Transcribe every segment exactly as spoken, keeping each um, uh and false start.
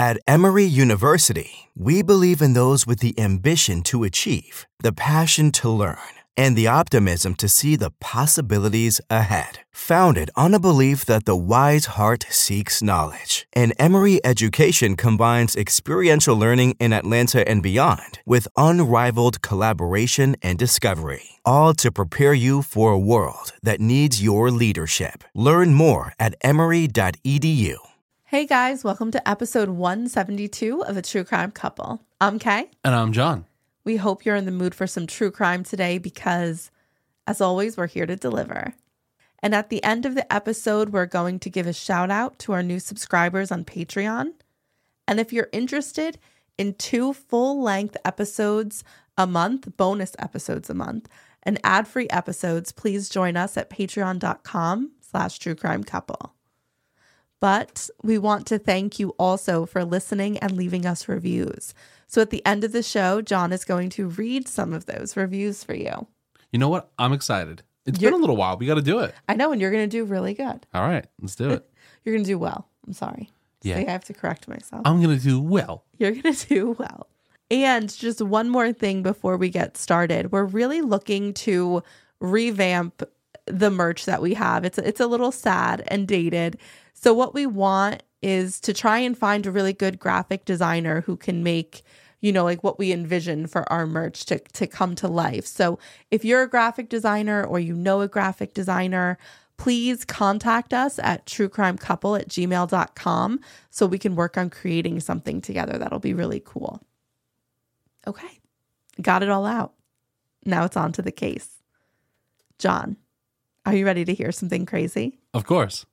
At Emory University, we believe in those with the ambition to achieve, the passion to learn, and the optimism to see the possibilities ahead. Founded on a belief that the wise heart seeks knowledge, and Emory education combines experiential learning in Atlanta and beyond with unrivaled collaboration and discovery, all to prepare you for a world that needs your leadership. Learn more at emory dot e d u. Hey guys, welcome to episode one seventy-two of A True Crime Couple. I'm Kay. And I'm John. We hope you're in the mood for some true crime today because, as always, we're here to deliver. And at the end of the episode, we're going to give a shout out to our new subscribers on Patreon. And if you're interested in two full-length episodes a month, bonus episodes a month, and ad-free episodes, please join us at patreon.com slash true crime couple. But we want to thank you also for listening and leaving us reviews. So at the end of the show, John is going to read some of those reviews for you. You know what? I'm excited. It's You're, been a little while. We got to do it. I know, and you're going to do really good. All right, let's do it. You're going to do well. I'm sorry. Yeah. See, I have to correct myself. I'm going to do well. You're going to do well. And just one more thing before we get started. We're really looking to revamp the merch that we have. It's, it's a little sad and dated. So what we want is to try and find a really good graphic designer who can make, you know, like what we envision for our merch to, to come to life. So if you're a graphic designer or you know a graphic designer, please contact us at truecrimecouple at gmail dot com so we can work on creating something together that'll be really cool. Okay, got it all out. Now it's on to the case. John, are you ready to hear something crazy? Of course.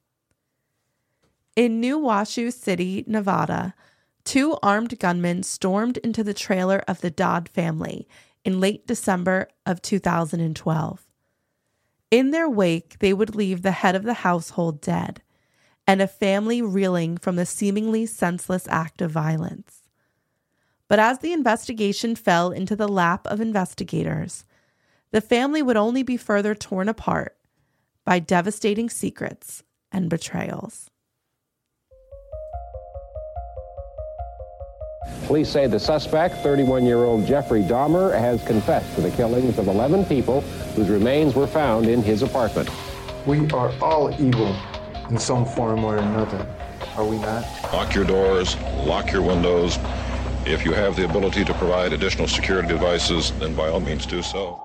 In New Washoe City, Nevada, two armed gunmen stormed into the trailer of the Dodd family in late December of two thousand twelve. In their wake, they would leave the head of the household dead and a family reeling from the seemingly senseless act of violence. But as the investigation fell into the lap of investigators, the family would only be further torn apart by devastating secrets and betrayals. Police say the suspect, thirty-one-year-old Jeffrey Dahmer, has confessed to the killings of eleven people whose remains were found in his apartment. We are all evil in some form or another, are we not? Lock your doors, lock your windows. If you have the ability to provide additional security devices, then by all means do so.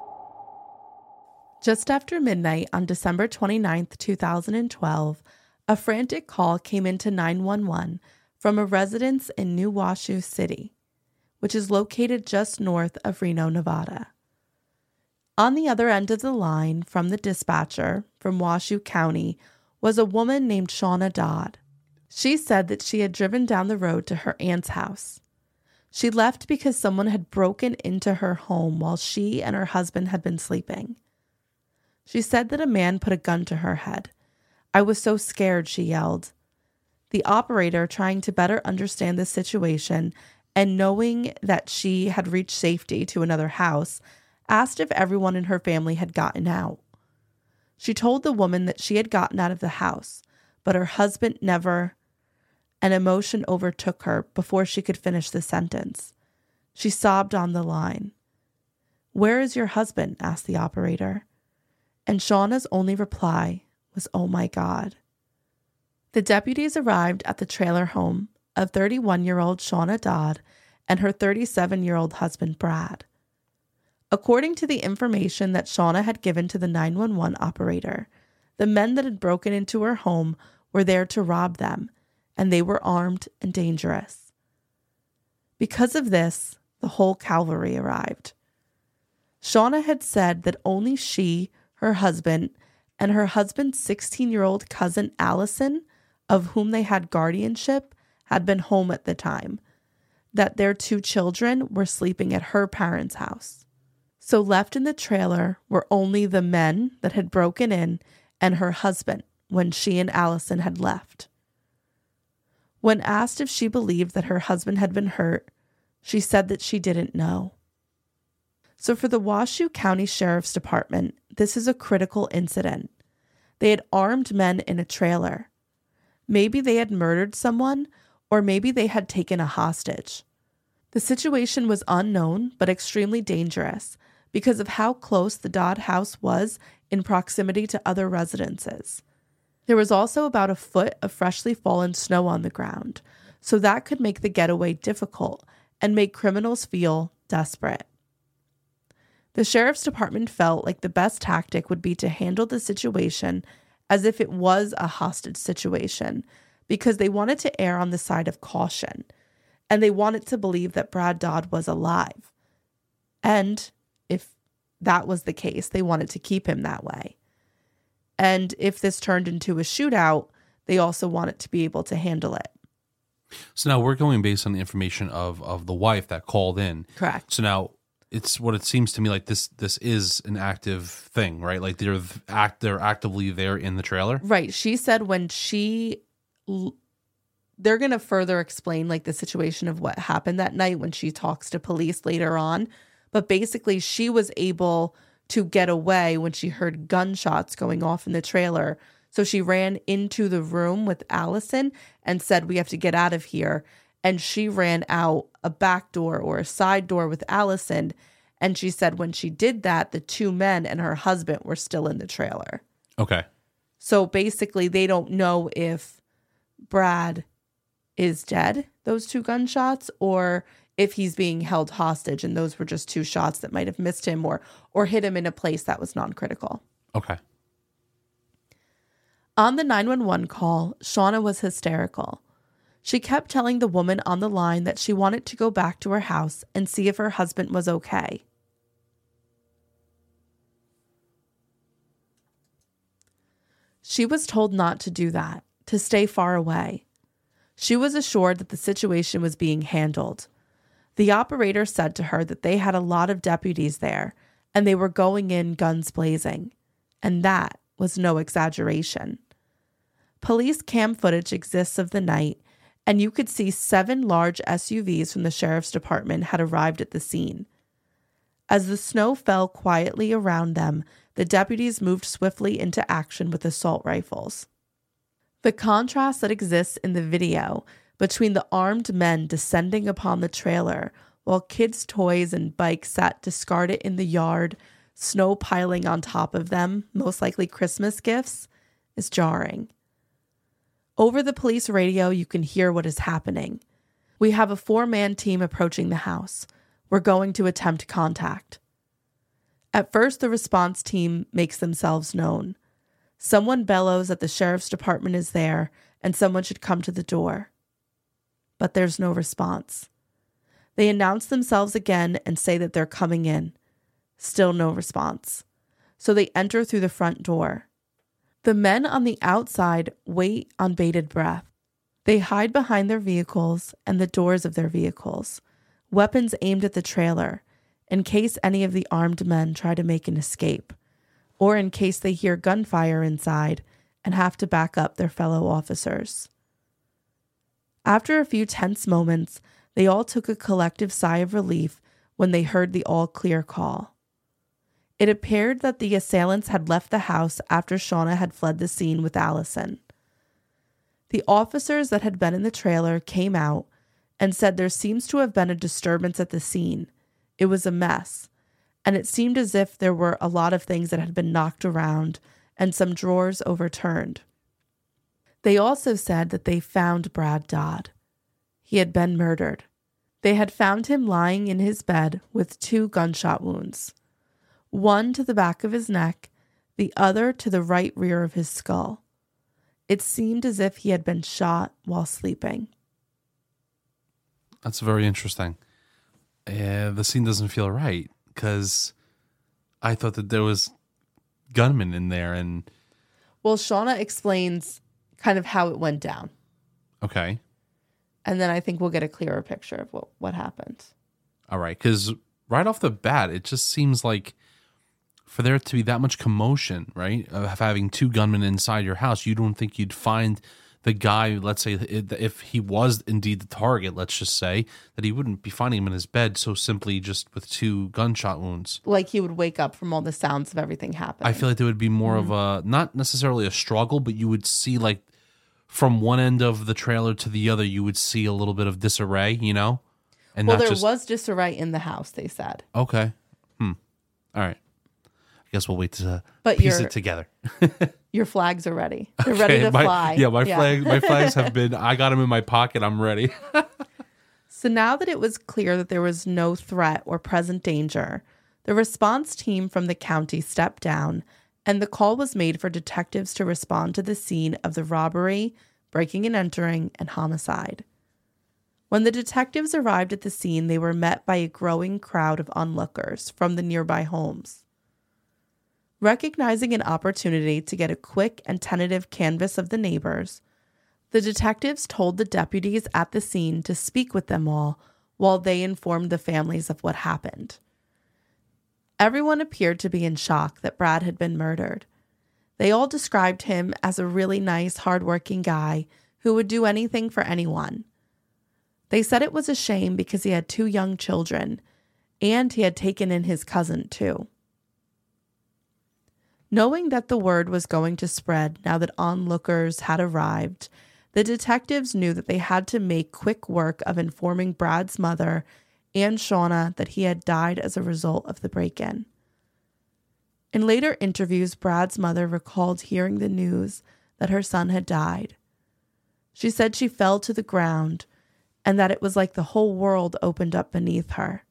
Just after midnight on December twenty-ninth, two thousand twelve, a frantic call came into nine one one from a residence in New Washoe City, which is located just north of Reno, Nevada. On the other end of the line from the dispatcher from Washoe County was a woman named Shauna Dodd. She said that she had driven down the road to her aunt's house. She left because someone had broken into her home while she and her husband had been sleeping. She said that a man put a gun to her head. "I was so scared," she yelled. The operator, trying to better understand the situation and knowing that she had reached safety to another house, asked if everyone in her family had gotten out. She told the woman that she had gotten out of the house, but her husband never, and emotion overtook her before she could finish the sentence. She sobbed on the line. "Where is your husband?" asked the operator. And Shauna's only reply was, "Oh my God." The deputies arrived at the trailer home of thirty-one-year-old Shauna Dodd and her thirty-seven-year-old husband, Brad. According to the information that Shauna had given to the nine one one operator, the men that had broken into her home were there to rob them, and they were armed and dangerous. Because of this, the whole cavalry arrived. Shauna had said that only she, her husband, and her husband's sixteen-year-old cousin Allison, of whom they had guardianship, had been home at the time, that their two children were sleeping at her parents' house. So left in the trailer were only the men that had broken in and her husband when she and Allison had left. When asked if she believed that her husband had been hurt, she said that she didn't know. So for the Washoe County Sheriff's Department, this is a critical incident. They had armed men in a trailer. Maybe they had murdered someone, or maybe they had taken a hostage. The situation was unknown but extremely dangerous because of how close the Dodd house was in proximity to other residences. There was also about a foot of freshly fallen snow on the ground, so that could make the getaway difficult and make criminals feel desperate. The sheriff's department felt like the best tactic would be to handle the situation as if it was a hostage situation, because they wanted to err on the side of caution, and they wanted to believe that Brad Dodd was alive. And if that was the case, they wanted to keep him that way. And if this turned into a shootout, they also wanted to be able to handle it. So now we're going based on the information of of the wife that called in. Correct. So now it's what it seems to me like this this is an active thing, right? Like they're act they're actively there in the trailer. Right. She said when she they're going to further explain like the situation of what happened that night when she talks to police later on, but basically she was able to get away when she heard gunshots going off in the trailer. So she ran into the room with Allison and said, "We have to get out of here." And she ran out a back door or a side door with Allison. And she said when she did that, the two men and her husband were still in the trailer. Okay. So basically, they don't know if Brad is dead, those two gunshots, or if he's being held hostage and those were just two shots that might have missed him or or hit him in a place that was non-critical. Okay. On the nine one one call, Shauna was hysterical. She kept telling the woman on the line that she wanted to go back to her house and see if her husband was okay. She was told not to do that, to stay far away. She was assured that the situation was being handled. The operator said to her that they had a lot of deputies there and they were going in guns blazing. And that was no exaggeration. Police cam footage exists of the night, and you could see seven large S U Vs from the sheriff's department had arrived at the scene. As the snow fell quietly around them, the deputies moved swiftly into action with assault rifles. The contrast that exists in the video between the armed men descending upon the trailer while kids' toys and bikes sat discarded in the yard, snow piling on top of them, most likely Christmas gifts, is jarring. Over the police radio, you can hear what is happening. "We have a four-man team approaching the house. We're going to attempt contact." At first, the response team makes themselves known. Someone bellows that the sheriff's department is there and someone should come to the door. But there's no response. They announce themselves again and say that they're coming in. Still no response. So they enter through the front door. The men on the outside wait on bated breath. They hide behind their vehicles and the doors of their vehicles, weapons aimed at the trailer, in case any of the armed men try to make an escape, or in case they hear gunfire inside and have to back up their fellow officers. After a few tense moments, they all took a collective sigh of relief when they heard the all-clear call. It appeared that the assailants had left the house after Shauna had fled the scene with Allison. The officers that had been in the trailer came out and said there seems to have been a disturbance at the scene. It was a mess, and it seemed as if there were a lot of things that had been knocked around and some drawers overturned. They also said that they found Brad Dodd. He had been murdered. They had found him lying in his bed with two gunshot wounds. One to the back of his neck, the other to the right rear of his skull. It seemed as if he had been shot while sleeping. That's very interesting. Uh, the scene doesn't feel right because I thought that there was gunmen in there. And well, Shauna explains kind of how it went down. Okay. And then I think we'll get a clearer picture of what, what happened. All right. Because right off the bat, it just seems like for there to be that much commotion, right, of having two gunmen inside your house, you don't think you'd find the guy, let's say, if he was indeed the target, let's just say, that he wouldn't be finding him in his bed so simply just with two gunshot wounds. Like he would wake up from all the sounds of everything happening. I feel like there would be more mm-hmm. of a, not necessarily a struggle, but you would see like from one end of the trailer to the other, you would see a little bit of disarray, you know? And well, not there just, was disarray in the house, they said. Okay. Hmm. All right. I guess we'll wait to But piece your- it together. Your flags are ready. They're ready to my, fly. Yeah, my flag, my flags have been. I got them in my pocket. I'm ready. So now that it was clear that there was no threat or present danger, the response team from the county stepped down, and the call was made for detectives to respond to the scene of the robbery, breaking and entering, and homicide. When the detectives arrived at the scene, they were met by a growing crowd of onlookers from the nearby homes. Recognizing an opportunity to get a quick and tentative canvass of the neighbors, the detectives told the deputies at the scene to speak with them all while they informed the families of what happened. Everyone appeared to be in shock that Brad had been murdered. They all described him as a really nice, hardworking guy who would do anything for anyone. They said it was a shame because he had two young children, and he had taken in his cousin too. Knowing that the word was going to spread now that onlookers had arrived, the detectives knew that they had to make quick work of informing Brad's mother and Shauna that he had died as a result of the break-in. In later interviews, Brad's mother recalled hearing the news that her son had died. She said she fell to the ground and that it was like the whole world opened up beneath her.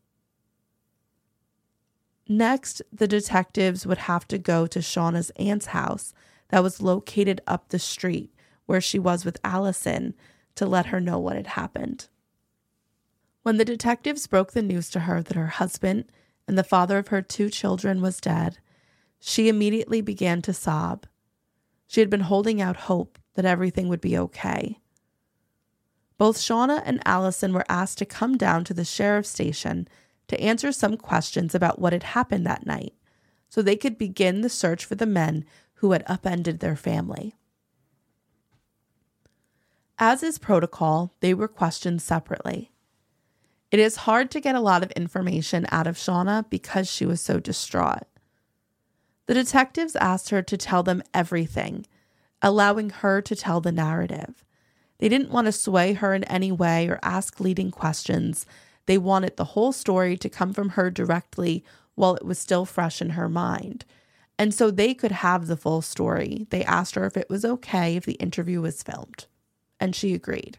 Next, the detectives would have to go to Shauna's aunt's house that was located up the street where she was with Allison to let her know what had happened. When the detectives broke the news to her that her husband and the father of her two children was dead, she immediately began to sob. She had been holding out hope that everything would be okay. Both Shauna and Allison were asked to come down to the sheriff's station to answer some questions about what had happened that night, so they could begin the search for the men who had upended their family. As is protocol, they were questioned separately. It is hard to get a lot of information out of Shauna because she was so distraught. The detectives asked her to tell them everything, allowing her to tell the narrative. They didn't want to sway her in any way or ask leading questions. They wanted the whole story to come from her directly while it was still fresh in her mind. And so they could have the full story. They asked her if it was okay if the interview was filmed, and she agreed.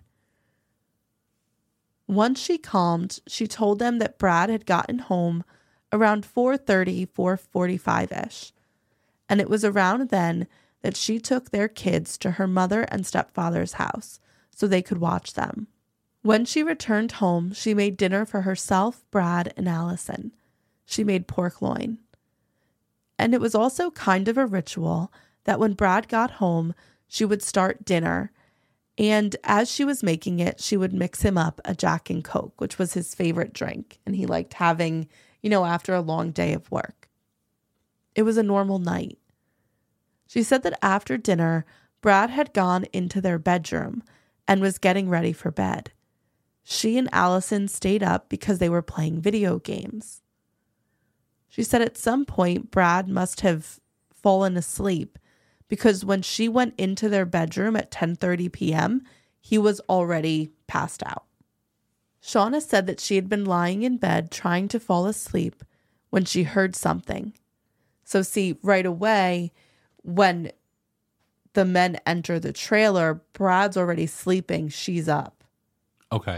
Once she calmed, she told them that Brad had gotten home around four thirty, four forty-five-ish, and it was around then that she took their kids to her mother and stepfather's house so they could watch them. When she returned home, she made dinner for herself, Brad, and Allison. She made pork loin. And it was also kind of a ritual that when Brad got home, she would start dinner. And as she was making it, she would mix him up a Jack and Coke, which was his favorite drink. And he liked having, you know, after a long day of work. It was a normal night. She said that after dinner, Brad had gone into their bedroom and was getting ready for bed. She and Allison stayed up because they were playing video games. She said at some point Brad must have fallen asleep because when she went into their bedroom at ten thirty p.m., he was already passed out. Shauna said that she had been lying in bed trying to fall asleep when she heard something. So see, right away, when the men enter the trailer, Brad's already sleeping, she's up. Okay.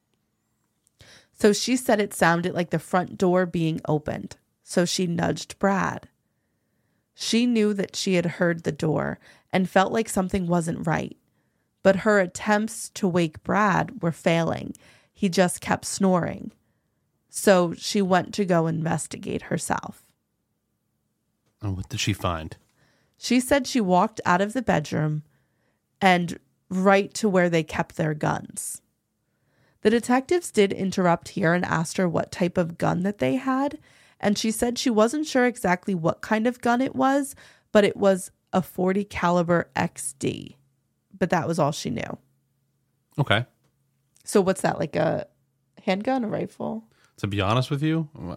So she said it sounded like the front door being opened, so she nudged Brad. She knew that she had heard the door and felt like something wasn't right, but her attempts to wake Brad were failing. He just kept snoring. So she went to go investigate herself. And what did she find? She said she walked out of the bedroom and right to where they kept their guns. The detectives did interrupt here and asked her what type of gun that they had, and she said she wasn't sure exactly what kind of gun it was, but it was a forty caliber X D. But that was all she knew. Okay. So what's that, like a handgun, a rifle? To be honest with you,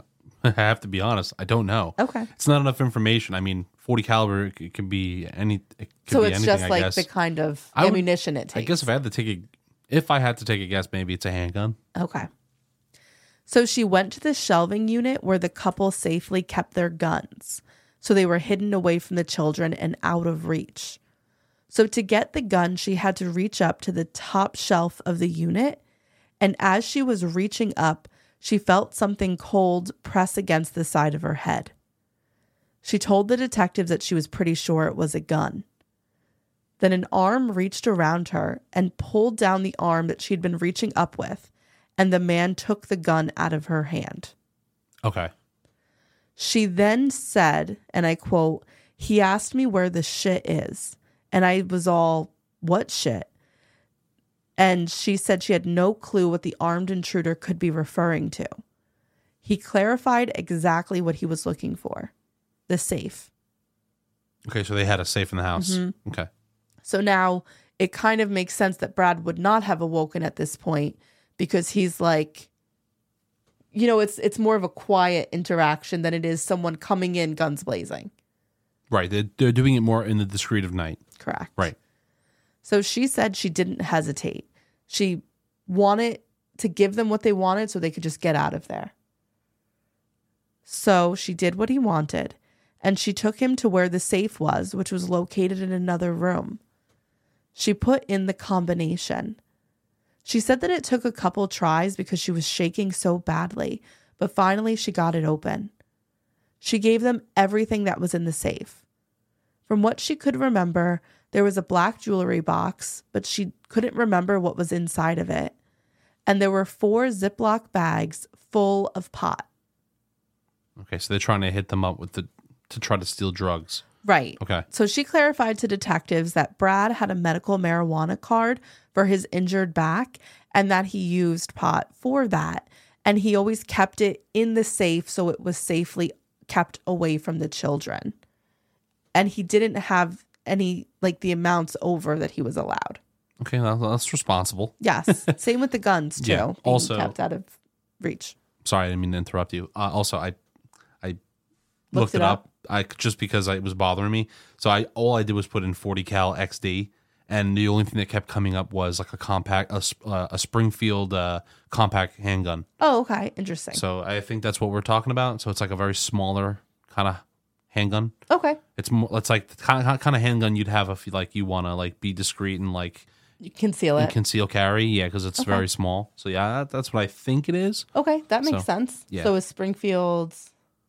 I have to be honest. I don't know. Okay. It's not enough information. I mean, forty caliber it can be any. It could So be it's anything, just I like guess. the kind of I would- ammunition it takes. I guess if I had to take a, if I had to take a guess, maybe it's a handgun. Okay. So she went to the shelving unit where the couple safely kept their guns. So they were hidden away from the children and out of reach. So to get the gun, she had to reach up to the top shelf of the unit. And as she was reaching up, she felt something cold press against the side of her head. She told the detectives that she was pretty sure it was a gun. Then an arm reached around her and pulled down the arm that she'd been reaching up with, and the man took the gun out of her hand. Okay. She then said, and I quote, "He asked me where the shit is." And I was all, "What shit?" And she said she had no clue what the armed intruder could be referring to. He clarified exactly what he was looking for. The safe. Okay, so they had a safe in the house. Mm-hmm. Okay. So now it kind of makes sense that Brad would not have awoken at this point because he's like, you know, it's it's more of a quiet interaction than it is someone coming in guns blazing. Right. They're, they're doing it more in the discreet of night. Correct. Right. So she said she didn't hesitate. She wanted to give them what they wanted so they could just get out of there. So she did what he wanted, and she took him to where the safe was, which was located in another room. She put in the combination. She said that it took a couple tries because she was shaking so badly, but finally she got it open. She gave them everything that was in the safe. From what she could remember, there was a black jewelry box, but she couldn't remember what was inside of it. And there were four Ziploc bags full of pot. Okay, so they're trying to hit them up with the to try to steal drugs. Right. Okay. So she clarified to detectives that Brad had a medical marijuana card for his injured back and that he used pot for that. And he always kept it in the safe so it was safely kept away from the children. And he didn't have any, like, the amounts over that he was allowed. Okay, well, that's responsible. Yes. Same with the guns, too. Yeah, being also- kept out of reach. Sorry, I didn't mean to interrupt you. Uh, also, I I Looked looked, it it up. up? I just because I, it was bothering me. So I all I did was put in forty cal X D, and the only thing that kept coming up was like a compact, a, sp- uh, a Springfield uh, compact handgun. Oh, okay. Interesting. So I think that's what we're talking about. So it's like a very smaller kind of handgun. Okay. It's more. It's like the kind of kind of handgun you'd have if you like you want to like be discreet and like You conceal and it. conceal carry. Yeah, because it's Okay. very small. So yeah, that, that's what I think it is. Okay. That makes So, sense. yeah. So is Springfield's,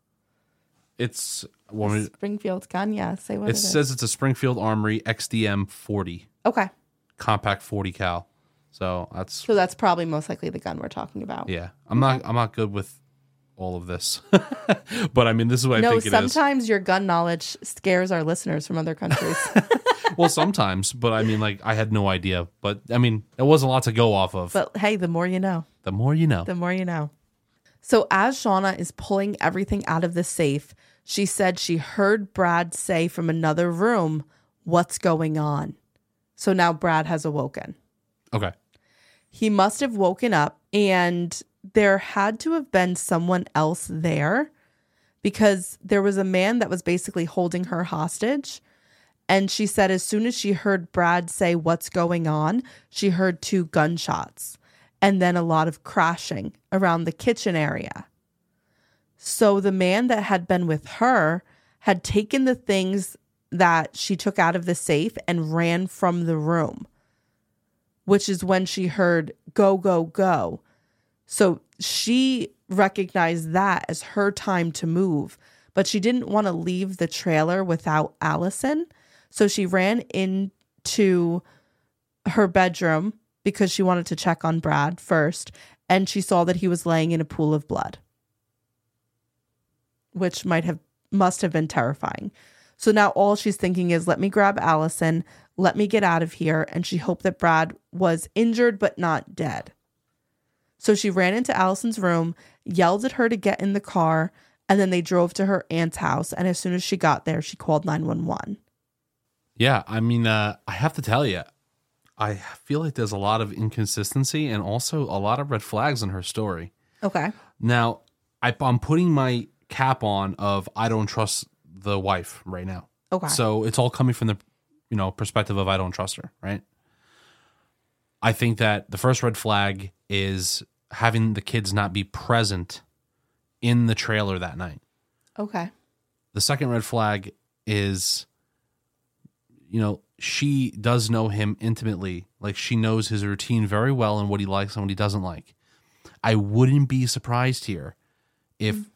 It's want me to- Springfield's gun? Yeah. Say what it, it is. says it's a Springfield Armory X D M forty Okay. compact forty cal. So that's So that's probably most likely the gun we're talking about. yeah. I'm not I'm not good with all of this, but I mean this is what I No, think it is. sometimes your gun knowledge scares our listeners from other countries. Well, sometimes, but I mean like I had no idea. But I mean it wasn't a lot to go off of. But hey, the more you know, the more you know. the more you know. So as Shauna is pulling everything out of the safe, she said she heard Brad say from another room, "What's going on?" So now Brad has awoken. Okay. He must have woken up, and there had to have been someone else there because there was a man that was basically holding her hostage. And she said as soon as she heard Brad say, "What's going on?" she heard two gunshots and then a lot of crashing around the kitchen area. So the man that had been with her had taken the things that she took out of the safe and ran from the room, which is when she heard "go, go, go." So she recognized that as her time to move, but she didn't want to leave the trailer without Allison. So she ran into her bedroom because she wanted to check on Brad first, and she saw that he was laying in a pool of blood, which might have must have been terrifying. So now all she's thinking is, let me grab Allison, let me get out of here. And she hoped that Brad was injured but not dead. So she ran into Allison's room, yelled at her to get in the car, and then they drove to her aunt's house. And as soon as she got there, she called nine one one. Yeah, I mean, uh, I have to tell you, I feel like there's a lot of inconsistency and also a lot of red flags in her story. Okay. Now, I, I'm putting my cap on of I don't trust the wife right now. Okay. So it's all coming from the, you know, perspective of I don't trust her, right? I think that the first red flag is having the kids not be present in the trailer that night. Okay. The second red flag is, you know, she does know him intimately. Like, she knows his routine very well and what he likes and what he doesn't like. I wouldn't be surprised here if mm.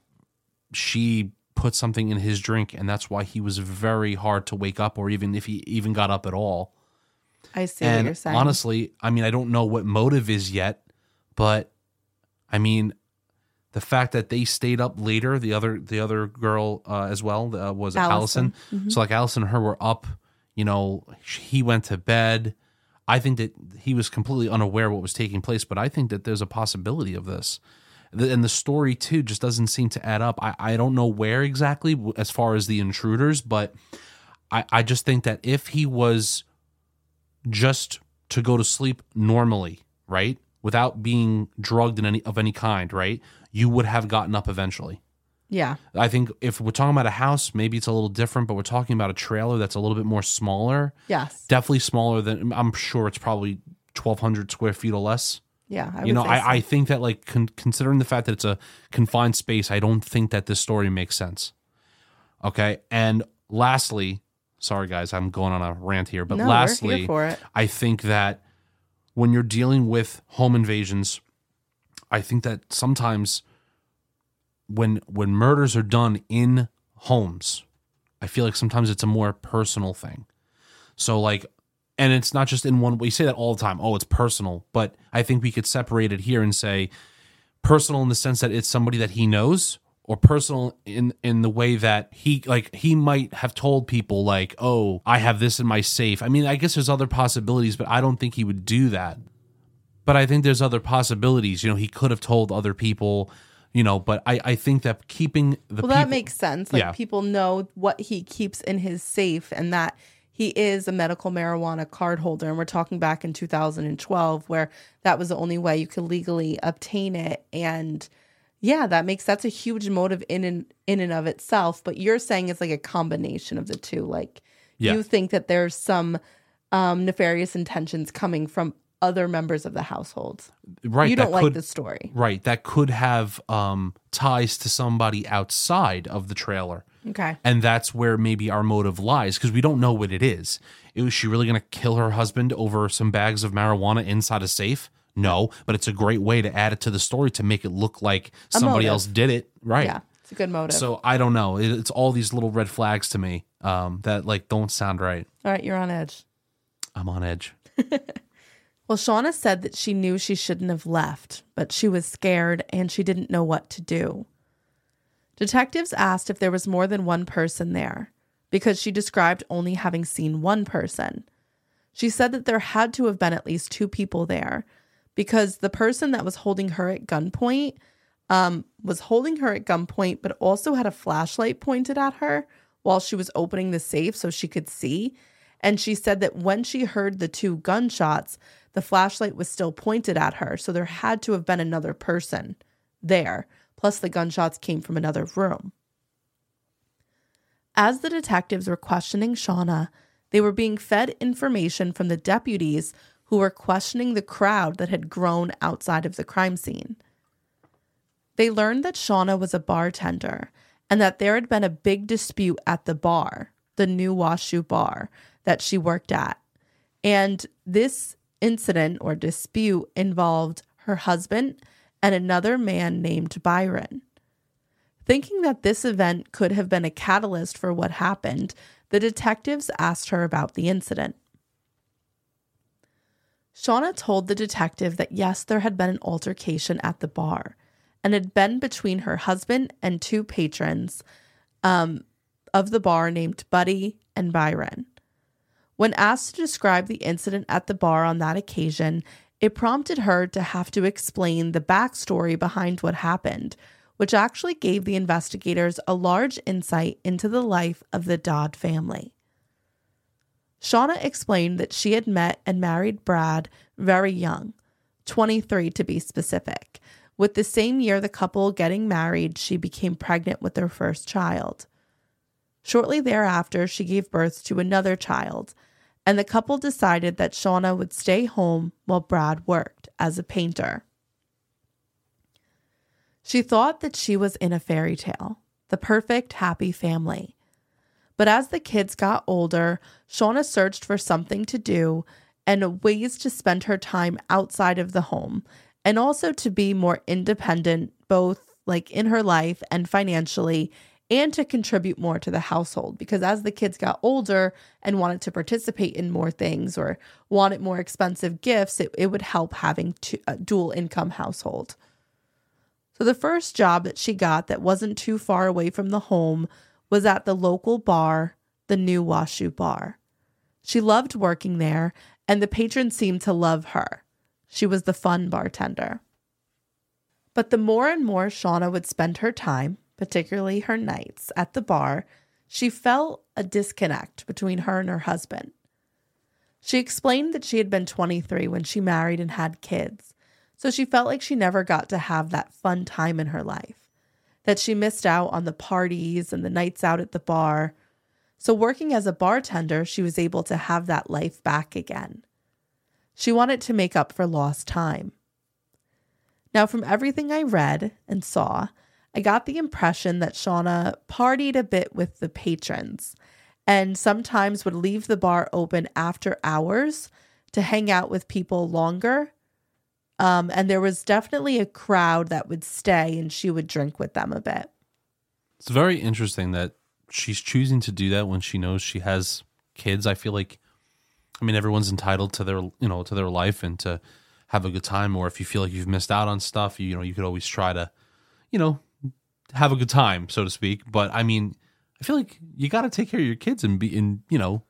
she put something in his drink and that's why he was very hard to wake up, or even if he even got up at all. I see and what you're saying. Honestly, I mean, I don't know what motive is yet, but I mean, the fact that they stayed up later, the other the other girl uh, as well, uh, was Allison. Allison. Mm-hmm. So like Allison and her were up, you know, he went to bed. I think that he was completely unaware of what was taking place, but I think that there's a possibility of this. And the story, too, just doesn't seem to add up. I, I don't know where exactly as far as the intruders, but I, I just think that if he was just to go to sleep normally, right, without being drugged in any of any kind, right, you would have gotten up eventually. Yeah. I think if we're talking about a house, maybe it's a little different, but we're talking about a trailer that's a little bit more smaller. Yes. Definitely smaller than, I'm sure it's probably twelve hundred square feet or less. Yeah, I you know, would say I, so. I think that, like, con- considering the fact that it's a confined space, I don't think that this story makes sense. Okay, and lastly, sorry guys, I'm going on a rant here, but no, lastly, we're here for it. I think that when you're dealing with home invasions, I think that sometimes when when murders are done in homes, I feel like sometimes it's a more personal thing. So, like. And it's not just in one way. You say that all the time. Oh, it's personal. But I think we could separate it here and say personal in the sense that it's somebody that he knows, or personal in, in the way that he, like, he might have told people, like, oh, I have this in my safe. I mean, I guess there's other possibilities, but I don't think he would do that. But I think there's other possibilities. You know, he could have told other people, you know, but I, I think that keeping the Well, people, that makes sense. Like, yeah. people know what he keeps in his safe, and that he is a medical marijuana card holder. And we're talking back in two thousand twelve, where that was the only way you could legally obtain it. And yeah, that makes, that's a huge motive in and in and of itself. But you're saying it's like a combination of the two. Like, yeah. you think that there's some um, nefarious intentions coming from other members of the household. Right. You don't like could, the story. Right. That could have um, ties to somebody outside of the trailer. Okay. And that's where maybe our motive lies, because we don't know what it is. Is she really going to kill her husband over some bags of marijuana inside a safe? No, but it's a great way to add it to the story to make it look like A somebody motive. else did it. Right. Yeah, it's a good motive. So I don't know. It, it's all these little red flags to me um, that like don't sound right. All right, you're on edge. I'm on edge. Well, Shauna said that she knew she shouldn't have left, but she was scared and she didn't know what to do. Detectives asked if there was more than one person there, because she described only having seen one person. She said that there had to have been at least two people there, because the person that was holding her at gunpoint um, was holding her at gunpoint, but also had a flashlight pointed at her while she was opening the safe so she could see. And she said that when she heard the two gunshots, the flashlight was still pointed at her. So there had to have been another person there. Plus the gunshots came from another room. As the detectives were questioning Shauna, they were being fed information from the deputies who were questioning the crowd that had grown outside of the crime scene. They learned that Shauna was a bartender and that there had been a big dispute at the bar, the New Washoe bar that she worked at. And this incident or dispute involved her husband and another man named Byron. Thinking that this event could have been a catalyst for what happened, the detectives asked her about the incident. Shauna told the detective that yes, there had been an altercation at the bar, and had been between her husband and two patrons um, of the bar named Buddy and Byron. When asked to describe the incident at the bar on that occasion, it prompted her to have to explain the backstory behind what happened, which actually gave the investigators a large insight into the life of the Dodd family. Shauna explained that she had met and married Brad very young, twenty-three to be specific. With the same year the couple getting married, she became pregnant with their first child. Shortly thereafter, she gave birth to another child, and the couple decided that Shauna would stay home while Brad worked as a painter. She thought that she was in a fairy tale, the perfect, happy family. But as the kids got older, Shauna searched for something to do and ways to spend her time outside of the home, and also to be more independent, both like in her life and financially, and to contribute more to the household. Because as the kids got older and wanted to participate in more things or wanted more expensive gifts, it, it would help having two, a dual income household. So the first job that she got that wasn't too far away from the home was at the local bar, the New Washoe Bar. She loved working there, and the patrons seemed to love her. She was the fun bartender. But the more and more Shauna would spend her time, particularly her nights, at the bar, she felt a disconnect between her and her husband. She explained that she had been twenty-three when she married and had kids, so she felt like she never got to have that fun time in her life, that she missed out on the parties and the nights out at the bar. So working as a bartender, she was able to have that life back again. She wanted to make up for lost time. Now, from everything I read and saw, I got the impression that Shauna partied a bit with the patrons and sometimes would leave the bar open after hours to hang out with people longer. Um, and there was definitely a crowd that would stay and she would drink with them a bit. It's very interesting that she's choosing to do that when she knows she has kids. I feel like, I mean, everyone's entitled to their, you know, to their life and to have a good time. Or if you feel like you've missed out on stuff, you, you know, you could always try to, you know, have a good time, so to speak. But I mean, I feel like you got to take care of your kids and be in, you know,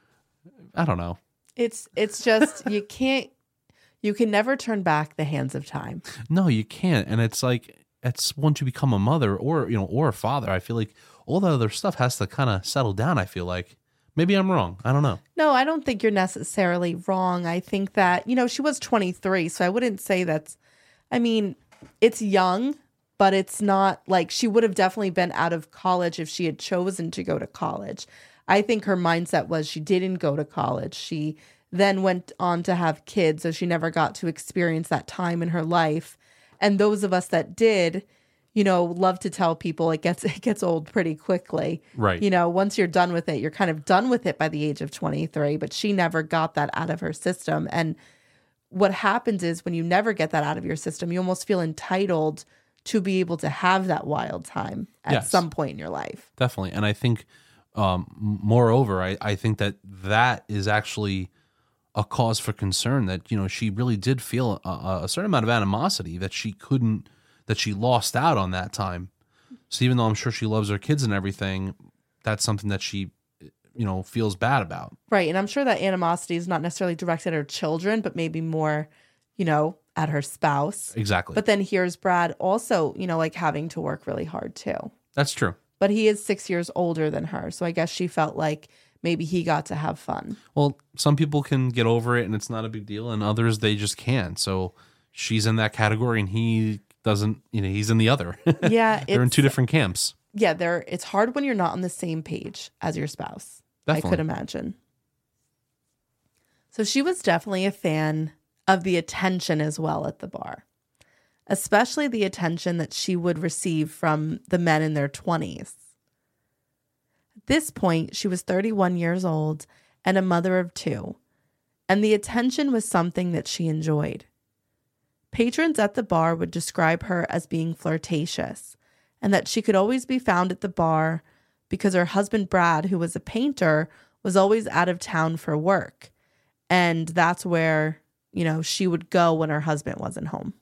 I don't know. It's, it's just, you can't, you can never turn back the hands of time. No, you can't. And it's like, it's once you become a mother or, you know, or a father, I feel like all that other stuff has to kind of settle down. I feel like maybe I'm wrong. I don't know. No, I don't think you're necessarily wrong. I think that, you know, she was twenty-three, so I wouldn't say that's, I mean, it's young, but it's not like she would have definitely been out of college if she had chosen to go to college. I think her mindset was she didn't go to college. She then went on to have kids, so she never got to experience that time in her life. And those of us that did, you know, love to tell people it gets it gets old pretty quickly. Right. You know, once you're done with it, you're kind of done with it by the age of twenty-three, but she never got that out of her system. And what happens is when you never get that out of your system, you almost feel entitled to be able to have that wild time at Yes. some point in your life. Definitely. And I think, um, moreover, I, I think that that is actually a cause for concern, that, you know, she really did feel a, a certain amount of animosity that she couldn't, that she lost out on that time. So even though I'm sure she loves her kids and everything, that's something that she, you know, feels bad about. Right. And I'm sure that animosity is not necessarily directed at her children, but maybe more, you know, at her spouse. Exactly. But then here's Brad also, you know, like having to work really hard too. That's true. But he is six years older than her. So I guess she felt like maybe he got to have fun. Well, some people can get over it and it's not a big deal, and others, they just can't. So she's in that category and he doesn't, you know, he's in the other. Yeah. They're in it's- two different camps. Yeah, they're, it's hard when you're not on the same page as your spouse. Definitely. I could imagine. So she was definitely a fan of the attention as well at the bar, especially the attention that she would receive from the men in their twenties. At this point, she was thirty-one years old and a mother of two, and the attention was something that she enjoyed. Patrons at the bar would describe her as being flirtatious, and that she could always be found at the bar because her husband, Brad, who was a painter, was always out of town for work. And that's where, you know, she would go when her husband wasn't home.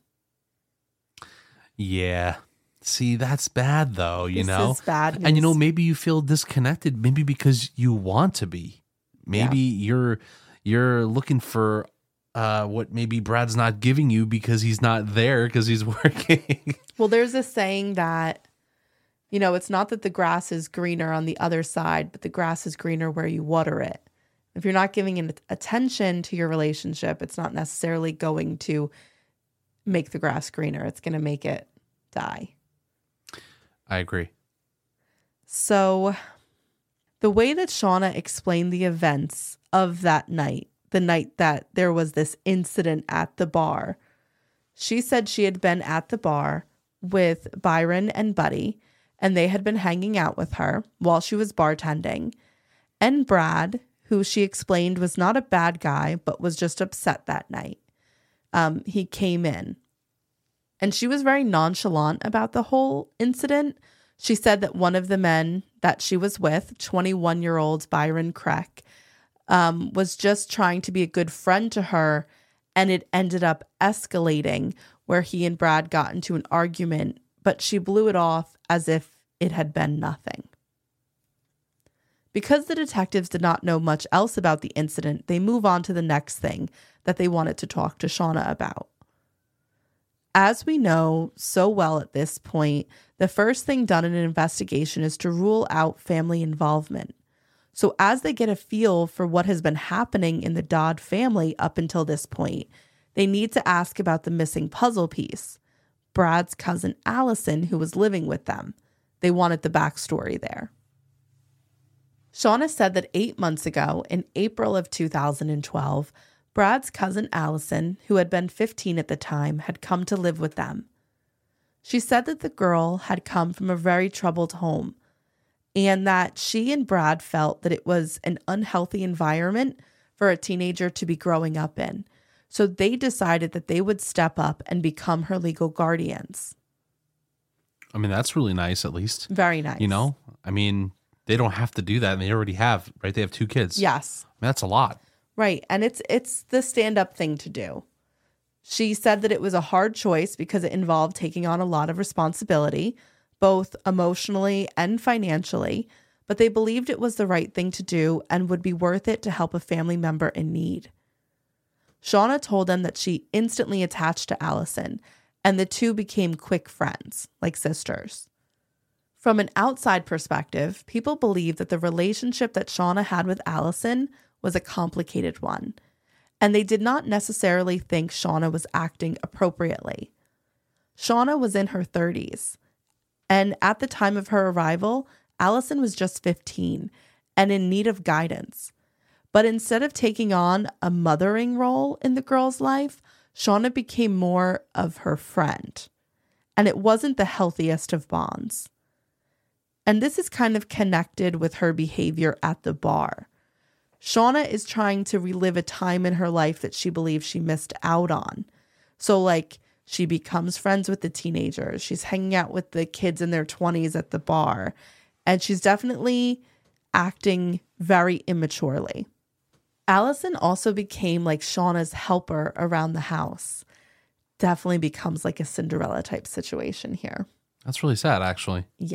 Yeah. See, that's bad though, you This know? is bad And you know, news. maybe you feel disconnected, maybe because you want to be. Maybe you're you're looking for uh, what maybe Brad's not giving you because he's not there because he's working. Well, there's a saying that, you know, it's not that the grass is greener on the other side, but the grass is greener where you water it. If you're not giving it attention to your relationship, it's not necessarily going to make the grass greener. It's going to make it die. I agree. So the way that Shauna explained the events of that night, the night that there was this incident at the bar, she said she had been at the bar with Byron and Buddy, and they had been hanging out with her while she was bartending. And Brad, who she explained was not a bad guy, but was just upset that night. Um, he came in. And she was very nonchalant about the whole incident. She said that one of the men that she was with, twenty-one-year-old Byron Kreck, um, was just trying to be a good friend to her, and it ended up escalating where he and Brad got into an argument, but she blew it off as if it had been nothing. Because the detectives did not know much else about the incident, they move on to the next thing that they wanted to talk to Shauna about. As we know so well at this point, the first thing done in an investigation is to rule out family involvement. So as they get a feel for what has been happening in the Dodd family up until this point, they need to ask about the missing puzzle piece, Brad's cousin Allison, who was living with them. They wanted the backstory there. Shauna said that eight months ago, in April of two thousand twelve, Brad's cousin Allison, who had been fifteen at the time, had come to live with them. She said that the girl had come from a very troubled home and that she and Brad felt that it was an unhealthy environment for a teenager to be growing up in. So they decided that they would step up and become her legal guardians. I mean, that's really nice, at least. Very nice. You know, I mean, they don't have to do that, and they already have, right? They have two kids. Yes. I mean, that's a lot. Right. And it's it's the stand-up thing to do. She said that it was a hard choice because it involved taking on a lot of responsibility, both emotionally and financially, but they believed it was the right thing to do and would be worth it to help a family member in need. Shauna told them that she instantly attached to Allison, and the two became quick friends, like sisters. From an outside perspective, people believe that the relationship that Shauna had with Allison was a complicated one, and they did not necessarily think Shauna was acting appropriately. Shauna was in her thirties, and at the time of her arrival, Allison was just fifteen and in need of guidance. But instead of taking on a mothering role in the girl's life, Shauna became more of her friend, and it wasn't the healthiest of bonds. And this is kind of connected with her behavior at the bar. Shauna is trying to relive a time in her life that she believes she missed out on. So, like, she becomes friends with the teenagers. She's hanging out with the kids in their twenties at the bar. And she's definitely acting very immaturely. Allison also became like Shauna's helper around the house. Definitely becomes like a Cinderella type situation here. That's really sad, actually. Yeah.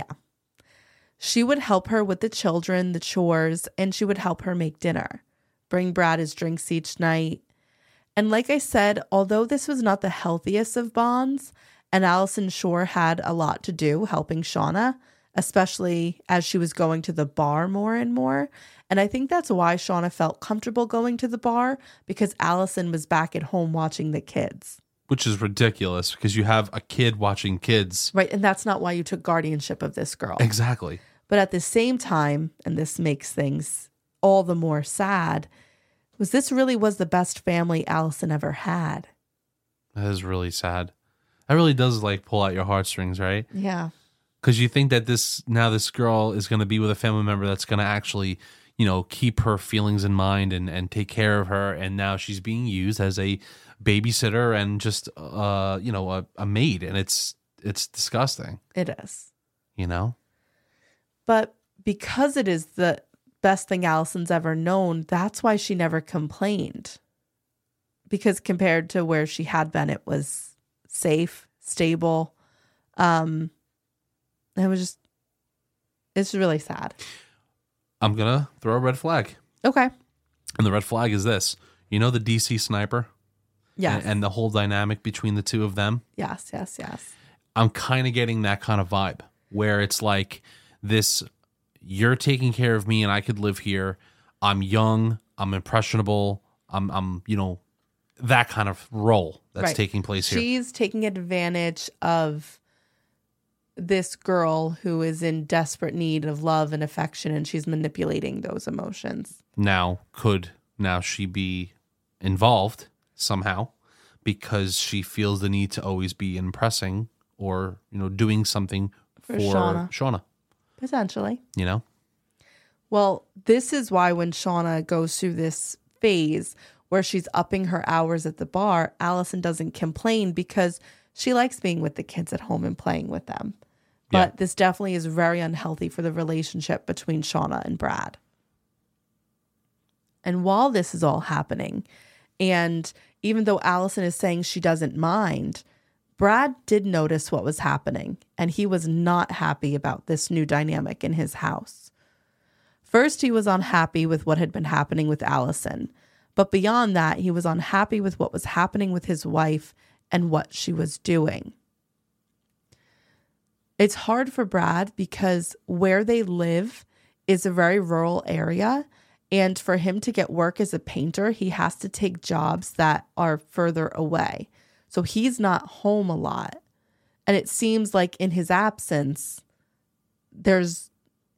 She would help her with the children, the chores, and she would help her make dinner, bring Brad his drinks each night. And like I said, although this was not the healthiest of bonds, and Allison sure had a lot to do helping Shauna, especially as she was going to the bar more and more. And I think that's why Shauna felt comfortable going to the bar, because Allison was back at home watching the kids. Which is ridiculous, because you have a kid watching kids. Right, and that's not why you took guardianship of this girl. Exactly. But at the same time, and this makes things all the more sad, was this really was the best family Allison ever had. That is really sad. That really does, like, pull out your heartstrings, right? Yeah. Because you think that this now this girl is going to be with a family member that's going to actually, you know, keep her feelings in mind and, and take care of her. And now she's being used as a babysitter and just, uh, you know, a, a maid. And it's it's disgusting. It is. You know? But because it is the best thing Allison's ever known, that's why she never complained. Because compared to where she had been, it was safe, stable. Um, it was just, it's really sad. I'm going to throw a red flag. Okay. And the red flag is this. You know the D C sniper? Yes. And, and the whole dynamic between the two of them? Yes, yes, yes. I'm kind of getting that kind of vibe where it's like this, you're taking care of me and I could live here. I'm young. I'm impressionable. I'm, I'm, you know, that kind of role that's Right. taking place here. She's taking advantage of this girl who is in desperate need of love and affection, and she's manipulating those emotions. Now, could now she be involved somehow because she feels the need to always be impressing or, you know, doing something for, For Shauna. Shauna, Potentially. you know? Well, this is why when Shauna goes through this phase where she's upping her hours at the bar, Allison doesn't complain because she likes being with the kids at home and playing with them. But Yeah. this definitely is very unhealthy for the relationship between Shauna and Brad. And while this is all happening, and even though Allison is saying she doesn't mind, Brad did notice what was happening, and he was not happy about this new dynamic in his house. First, he was unhappy with what had been happening with Allison, but beyond that, he was unhappy with what was happening with his wife and what she was doing. It's hard for Brad because where they live is a very rural area, and for him to get work as a painter, he has to take jobs that are further away. So he's not home a lot. And it seems like in his absence, there's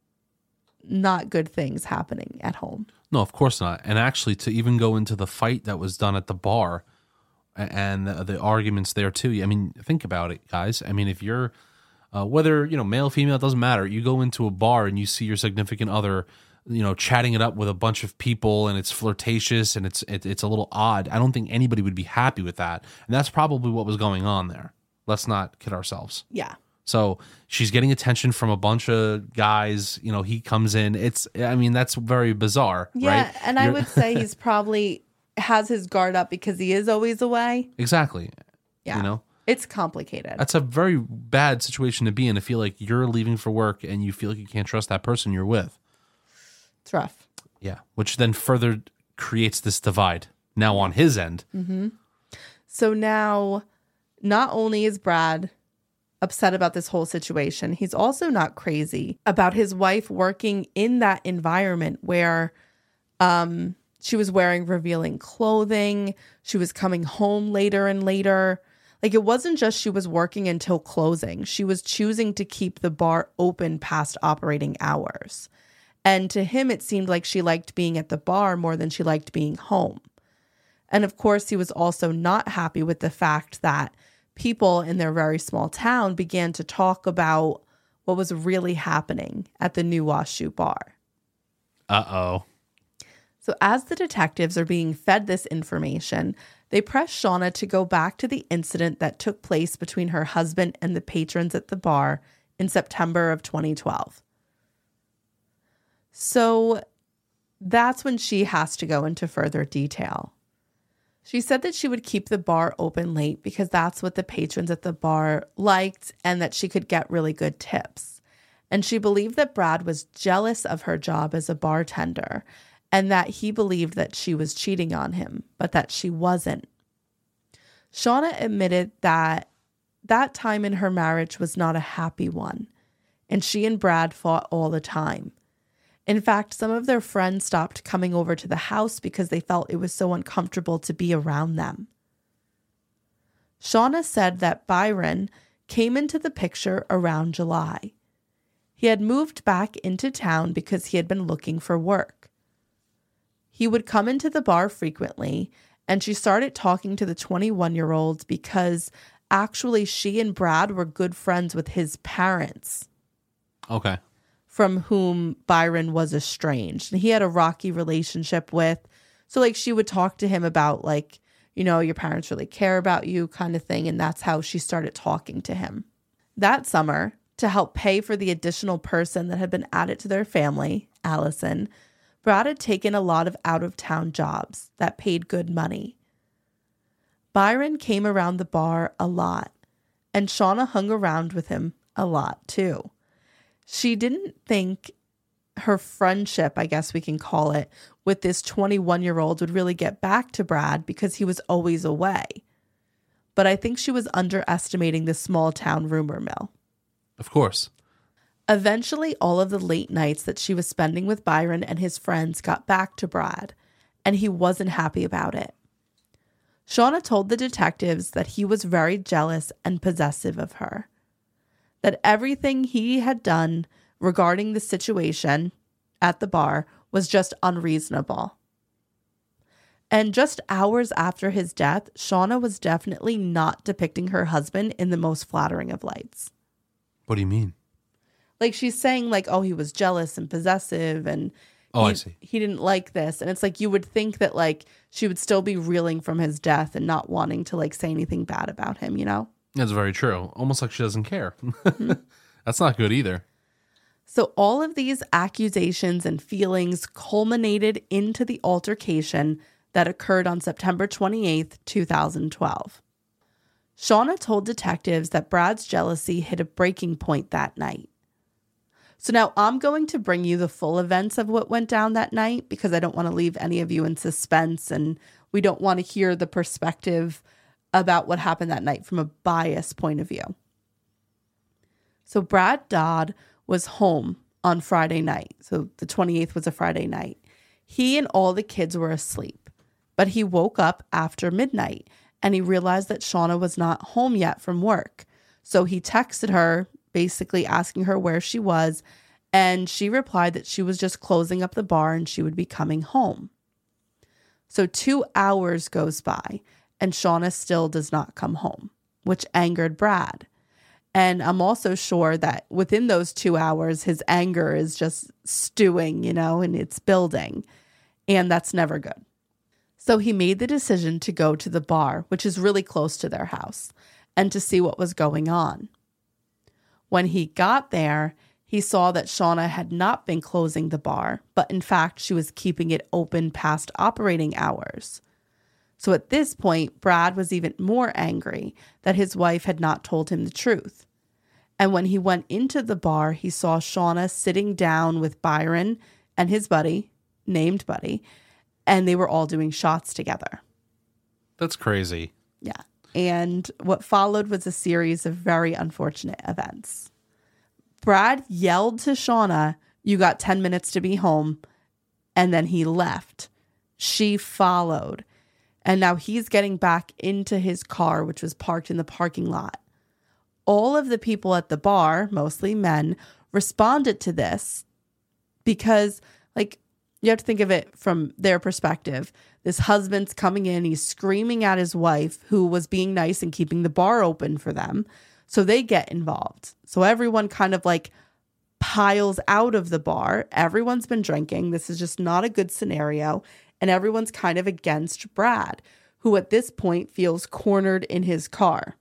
not good things happening at home. No, of course not. And actually, to even go into the fight that was done at the bar a- and the, the arguments there too. I mean, think about it, guys. I mean, if you're, uh, whether, you know, male, female, it doesn't matter. You go into a bar and you see your significant other, you know, chatting it up with a bunch of people, and it's flirtatious and it's it, it's a little odd. I don't think anybody would be happy with that. And that's probably what was going on there. Let's not kid ourselves. Yeah. So she's getting attention from a bunch of guys. You know, he comes in. It's, I mean, that's very bizarre, Yeah. right? And I You're- would say he's probably has his guard up because he is always away. Exactly. Yeah. You know, It's complicated. that's a very bad situation to be in, to feel like you're leaving for work and you feel like you can't trust that person you're with. It's rough. Yeah. Which then further creates this divide now on his end. So now, not only is Brad upset about this whole situation, he's also not crazy about his wife working in that environment where um, she was wearing revealing clothing. She was coming home later and later. Like, it wasn't just she was working until closing. She was choosing to keep the bar open past operating hours. And to him, it seemed like she liked being at the bar more than she liked being home. And of course, he was also not happy with the fact that people in their very small town began to talk about what was really happening at the New Washoe bar. Uh-oh. So as the detectives are being fed this information, they press Shauna to go back to the incident that took place between her husband and the patrons at the bar in September of twenty twelve. So that's when she has to go into further detail. She said that she would keep the bar open late because that's what the patrons at the bar liked and that she could get really good tips. And she believed that Brad was jealous of her job as a bartender and that he believed that she was cheating on him, but that she wasn't. Shauna admitted that that time in her marriage was not a happy one, and she and Brad fought all the time. In fact, some of their friends stopped coming over to the house because they felt it was so uncomfortable to be around them. Shauna said that Byron came into the picture around July. He had moved back into town because he had been looking for work. He would come into the bar frequently, and she started talking to the twenty-one-year-old because actually she and Brad were good friends with his parents, Okay. from whom Byron was estranged. And he had a rocky relationship with. So like she would talk to him about like, you know, your parents really care about you kind of thing. And that's how she started talking to him. That summer, to help pay for the additional person that had been added to their family, Allison, Brad had taken a lot of out-of-town jobs that paid good money. Byron came around the bar a lot, and Shauna hung around with him a lot too. She didn't think her friendship, I guess we can call it, with this twenty-one-year-old would really get back to Brad because he was always away. But I think she was underestimating the small-town rumor mill. Of course. Eventually, all of the late nights that she was spending with Byron and his friends got back to Brad, and he wasn't happy about it. Shauna told the detectives that he was very jealous and possessive of her, that everything he had done regarding the situation at the bar was just unreasonable. And just hours after his death, Shauna was definitely not depicting her husband in the most flattering of lights. What do you mean? Like, she's saying, like, oh, he was jealous and possessive, and Oh, he, I see. he didn't like this. And it's like, you would think that, like, she would still be reeling from his death and not wanting to, like, say anything bad about him, you know? That's very true. Almost like she doesn't care. Mm-hmm. That's not good either. So all of these accusations and feelings culminated into the altercation that occurred on September twenty-eighth, twenty twelve. Shauna told detectives that Brad's jealousy hit a breaking point that night. So now I'm going to bring you the full events of what went down that night because I don't want to leave any of you in suspense, and we don't want to hear the perspective about what happened that night from a biased point of view. So Brad Dodd was home on Friday night. So the twenty-eighth was a Friday night. He and all the kids were asleep, but he woke up after midnight and he realized that Shauna was not home yet from work. So he texted her, basically asking her where she was, and she replied that she was just closing up the bar and she would be coming home. So two hours goes by and Shauna still does not come home, which angered Brad. And I'm also sure that within those two hours, his anger is just stewing, you know, and it's building. And that's never good. So he made the decision to go to the bar, which is really close to their house, and to see what was going on. When he got there, he saw that Shauna had not been closing the bar, but in fact, she was keeping it open past operating hours. So at this point, Brad was even more angry that his wife had not told him the truth. And when he went into the bar, he saw Shauna sitting down with Byron and his buddy, named Buddy, and they were all doing shots together. That's crazy. Yeah. And what followed was a series of very unfortunate events. Brad yelled to Shauna, "You got ten minutes to be home." And then he left. She followed. And now he's getting back into his car, which was parked in the parking lot. All of the people at the bar, mostly men, responded to this because, like, you have to think of it from their perspective. This husband's coming in, he's screaming at his wife, who was being nice and keeping the bar open for them. So they get involved. So everyone kind of like piles out of the bar. Everyone's been drinking. This is just not a good scenario. And everyone's kind of against Brad, who at this point feels cornered in his car.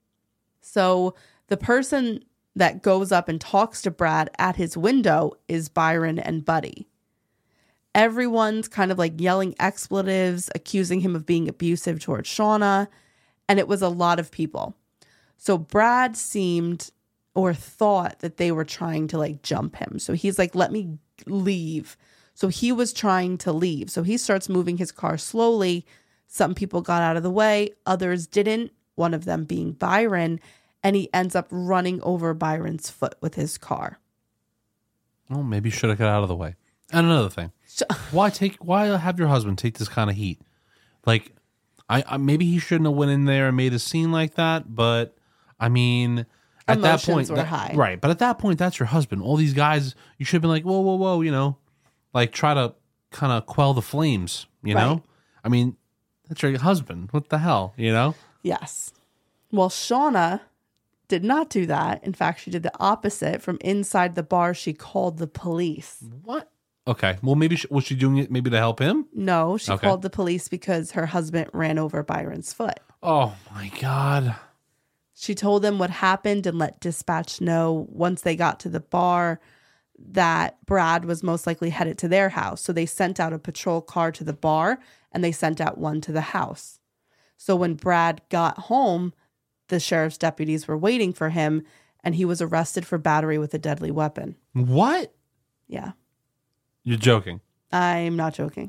So the person that goes up and talks to Brad at his window is Byron and Buddy. Everyone's kind of like yelling expletives, accusing him of being abusive towards Shauna, and it was a lot of people. So Brad seemed or thought that they were trying to like jump him. So he's like, let me leave. So he was trying to leave. So he starts moving his car slowly. Some people got out of the way, others didn't, one of them being Byron, and he ends up running over Byron's foot with his car. Well, maybe you should have got out of the way. And another thing, why take? Why have your husband take this kind of heat? Like, I, I maybe he shouldn't have went in there and made a scene like that. But I mean, at Emotions that point, were that, high. right? But at that point, that's your husband. All these guys, you should have been like, whoa, whoa, whoa, you know, like try to kind of quell the flames. You know, Right. I mean, that's your husband. What the hell, you know? Yes. Well, Shauna did not do that. In fact, she did the opposite. From inside the bar, she called the police. What? Okay. Well, maybe she, was she doing it maybe to help him? No, she Okay. called the police because her husband ran over Byron's foot. Oh my God. She told them what happened and let dispatch know once they got to the bar that Brad was most likely headed to their house. So they sent out a patrol car to the bar and they sent out one to the house. So when Brad got home, the sheriff's deputies were waiting for him and he was arrested for battery with a deadly weapon. What? Yeah, You're joking. I'm not joking.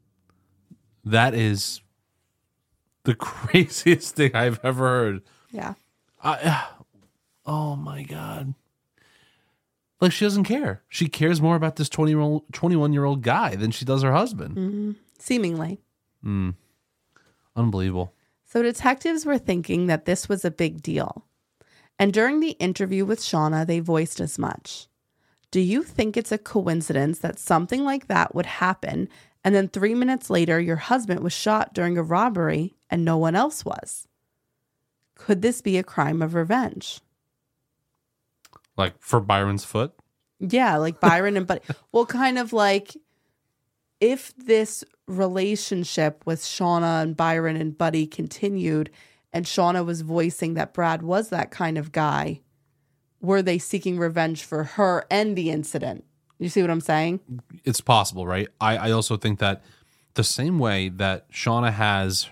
That is the craziest thing I've ever heard. Yeah. I, oh my God. Like, she doesn't care. She cares more about this twenty-year-old, twenty-one-year-old guy than she does her husband. Mm-hmm. Seemingly. Mm. Unbelievable. So detectives were thinking that this was a big deal. And during the interview with Shauna, they voiced as much. Do you think it's a coincidence that something like that would happen and then three minutes later your husband was shot during a robbery and no one else was? Could this be a crime of revenge? Like for Byron's foot? Yeah, like Byron and Buddy. Well, kind of like if this relationship with Shauna and Byron and Buddy continued and Shauna was voicing that Brad was that kind of guy, were they seeking revenge for her and the incident? You see what I'm saying? It's possible, right? I, I also think that the same way that Shauna has,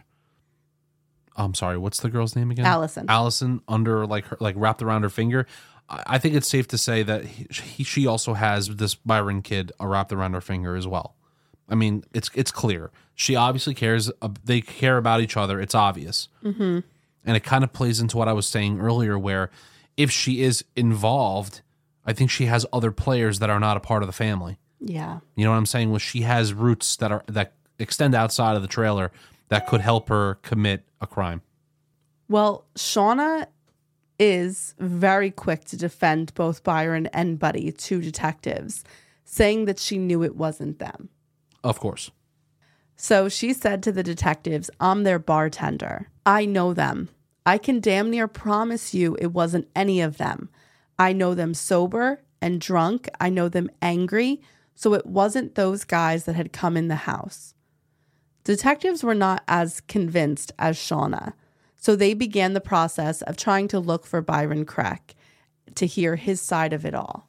I'm sorry, what's the girl's name again? Allison. Allison under like her, like wrapped around her finger. I, I think it's safe to say that he, he, she also has this Byron kid wrapped around her finger as well. I mean, it's it's clear. She obviously cares. Uh, they care about each other. It's obvious. Mm-hmm. And it kind of plays into what I was saying earlier, where if she is involved, I think she has other players that are not a part of the family. Yeah. You know what I'm saying? Well, she has roots that are that extend outside of the trailer that could help her commit a crime. Well, Shauna is very quick to defend both Byron and Buddy to detectives, saying that she knew it wasn't them. Of course. So she said to the detectives, I'm their bartender. I know them. I can damn near promise you it wasn't any of them. I know them sober and drunk. I know them angry. So it wasn't those guys that had come in the house. Detectives were not as convinced as Shauna. So they began the process of trying to look for Byron Kreck to hear his side of it all.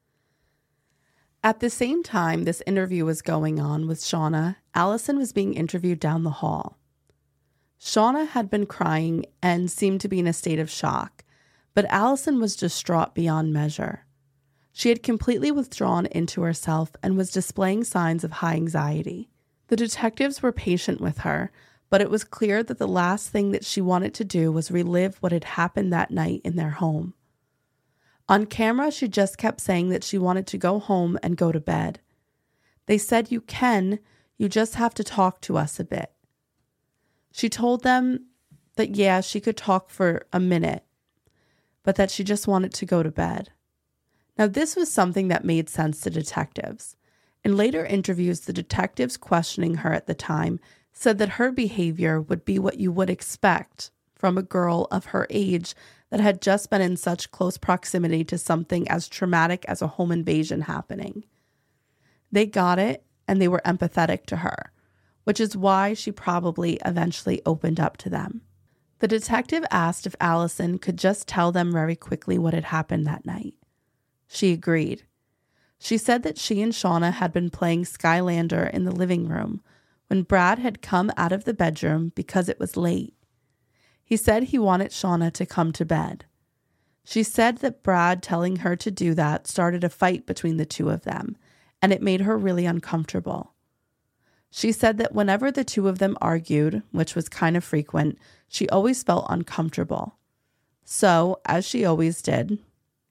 At the same time this interview was going on with Shauna, Allison was being interviewed down the hall. Shauna had been crying and seemed to be in a state of shock, but Allison was distraught beyond measure. She had completely withdrawn into herself and was displaying signs of high anxiety. The detectives were patient with her, but it was clear that the last thing that she wanted to do was relive what had happened that night in their home. On camera, she just kept saying that she wanted to go home and go to bed. They said, you can, you just have to talk to us a bit. She told them that, yeah, she could talk for a minute, but that she just wanted to go to bed. Now, this was something that made sense to detectives. In later interviews, the detectives questioning her at the time said that her behavior would be what you would expect from a girl of her age that had just been in such close proximity to something as traumatic as a home invasion happening. They got it, and they were empathetic to her, which is why she probably eventually opened up to them. The detective asked if Allison could just tell them very quickly what had happened that night. She agreed. She said that she and Shauna had been playing Skylander in the living room when Brad had come out of the bedroom because it was late. He said he wanted Shauna to come to bed. She said that Brad telling her to do that started a fight between the two of them, and it made her really uncomfortable. She said that whenever the two of them argued, which was kind of frequent, she always felt uncomfortable. So, as she always did,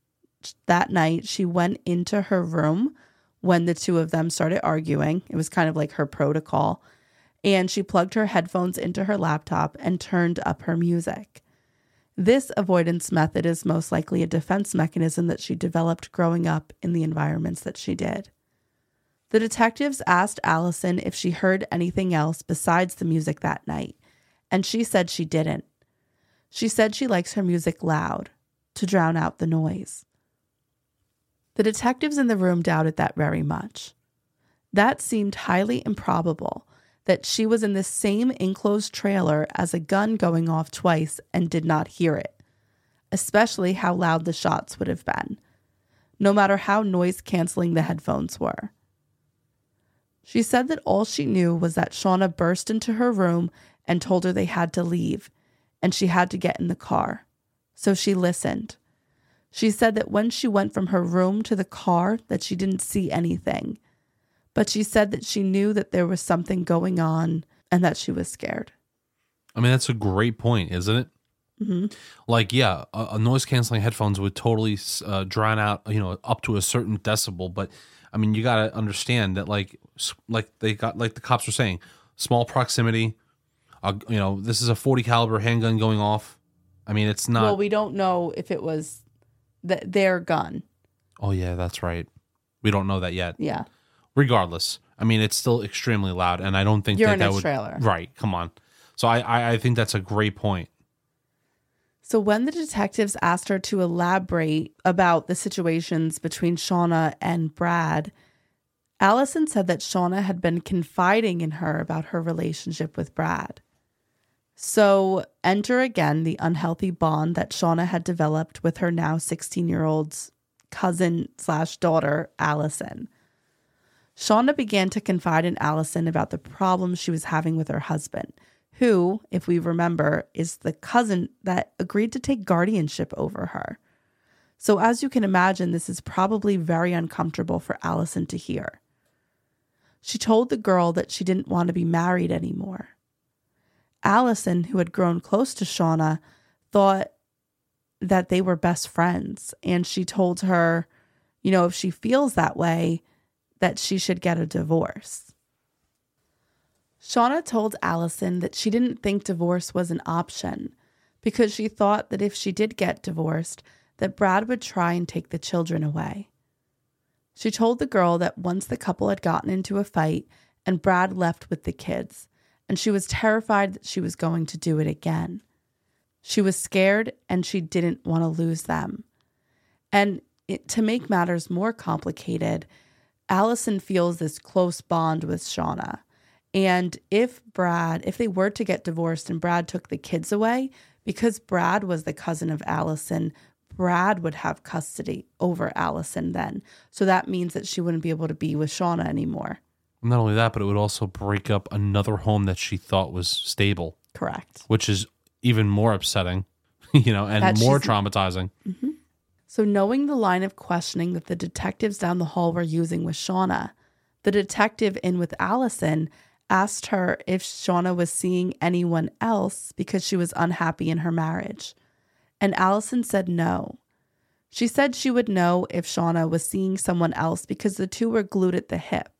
that night she went into her room when the two of them started arguing. It was kind of like her protocol. And she plugged her headphones into her laptop and turned up her music. This avoidance method is most likely a defense mechanism that she developed growing up in the environments that she did. The detectives asked Allison if she heard anything else besides the music that night, and she said she didn't. She said she likes her music loud, to drown out the noise. The detectives in the room doubted that very much. That seemed highly improbable, that she was in the same enclosed trailer as a gun going off twice and did not hear it, especially how loud the shots would have been, no matter how noise-canceling the headphones were. She said that all she knew was that Shauna burst into her room and told her they had to leave, and she had to get in the car. So she listened. She said that when she went from her room to the car that she didn't see anything, but she said that she knew that there was something going on and that she was scared. I mean, that's a great point, isn't it? Mm-hmm. Like, yeah, a, a noise-canceling headphones would totally uh, drown out, you know, up to a certain decibel. But, I mean, you got to understand that, like, like they got, like the cops were saying, small proximity, a, you know, this is a forty caliber handgun going off. I mean, it's not. Well, we don't know if it was th- their gun. Oh, yeah, that's right. We don't know that yet. Yeah. Regardless, I mean, it's still extremely loud, and I don't think You're that in that a would. trailer. Right. Come on. So I, I, I think that's a great point. So when the detectives asked her to elaborate about the situations between Shauna and Brad, Allison said that Shauna had been confiding in her about her relationship with Brad. So enter again the unhealthy bond that Shauna had developed with her now sixteen-year-old's cousin slash daughter, Allison. Shauna began to confide in Allison about the problems she was having with her husband, who, if we remember, is the cousin that agreed to take guardianship over her. So as you can imagine, this is probably very uncomfortable for Allison to hear. She told the girl that she didn't want to be married anymore. Allison, who had grown close to Shauna, thought that they were best friends, and she told her, you know, if she feels that way, that she should get a divorce. Shauna told Allison that she didn't think divorce was an option because she thought that if she did get divorced, that Brad would try and take the children away. She told the girl that once the couple had gotten into a fight and Brad left with the kids, and she was terrified that she was going to do it again. She was scared and she didn't want to lose them. And it, to make matters more complicated, Allison feels this close bond with Shauna. And if Brad, if they were to get divorced and Brad took the kids away, because Brad was the cousin of Allison, Brad would have custody over Allison then. So that means that she wouldn't be able to be with Shauna anymore. Not only that, but it would also break up another home that she thought was stable. Correct. Which is even more upsetting, you know, and That more she's- traumatizing. Mm-hmm. So knowing the line of questioning that the detectives down the hall were using with Shauna, the detective in with Allison asked her if Shauna was seeing anyone else because she was unhappy in her marriage. And Allison said no. She said she would know if Shauna was seeing someone else because the two were glued at the hip,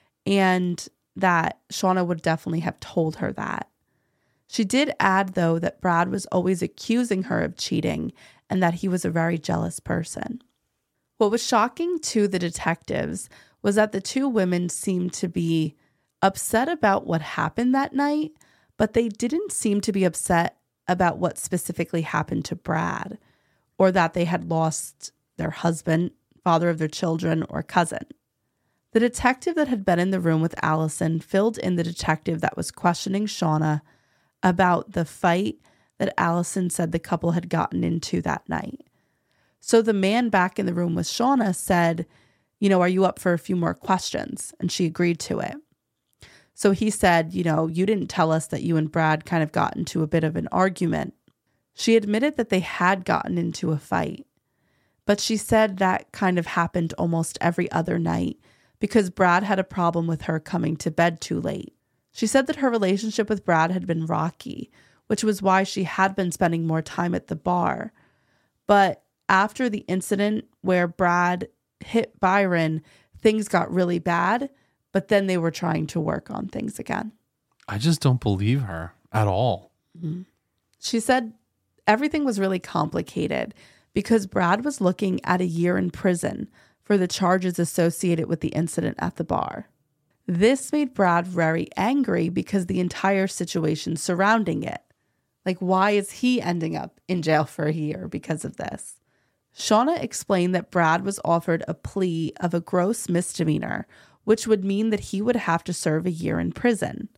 and that Shauna would definitely have told her that. She did add, though, that Brad was always accusing her of cheating and that he was a very jealous person. What was shocking to the detectives was that the two women seemed to be upset about what happened that night, but they didn't seem to be upset about what specifically happened to Brad, or that they had lost their husband, father of their children, or cousin. The detective that had been in the room with Allison filled in the detective that was questioning Shauna about the fight that Allison said the couple had gotten into that night. So the man back in the room with Shauna said, you know, are you up for a few more questions? And she agreed to it. So he said, you know, you didn't tell us that you and Brad kind of got into a bit of an argument. She admitted that they had gotten into a fight, but she said that kind of happened almost every other night because Brad had a problem with her coming to bed too late. She said that her relationship with Brad had been rocky, which was why she had been spending more time at the bar. But after the incident where Brad hit Byron, things got really bad, but then they were trying to work on things again. I just don't believe her at all. Mm-hmm. She said everything was really complicated because Brad was looking at a year in prison for the charges associated with the incident at the bar. This made Brad very angry because the entire situation surrounding it. Like, why is he ending up in jail for a year because of this? Shauna explained that Brad was offered a plea of a gross misdemeanor, which would mean that he would have to serve a year in prison.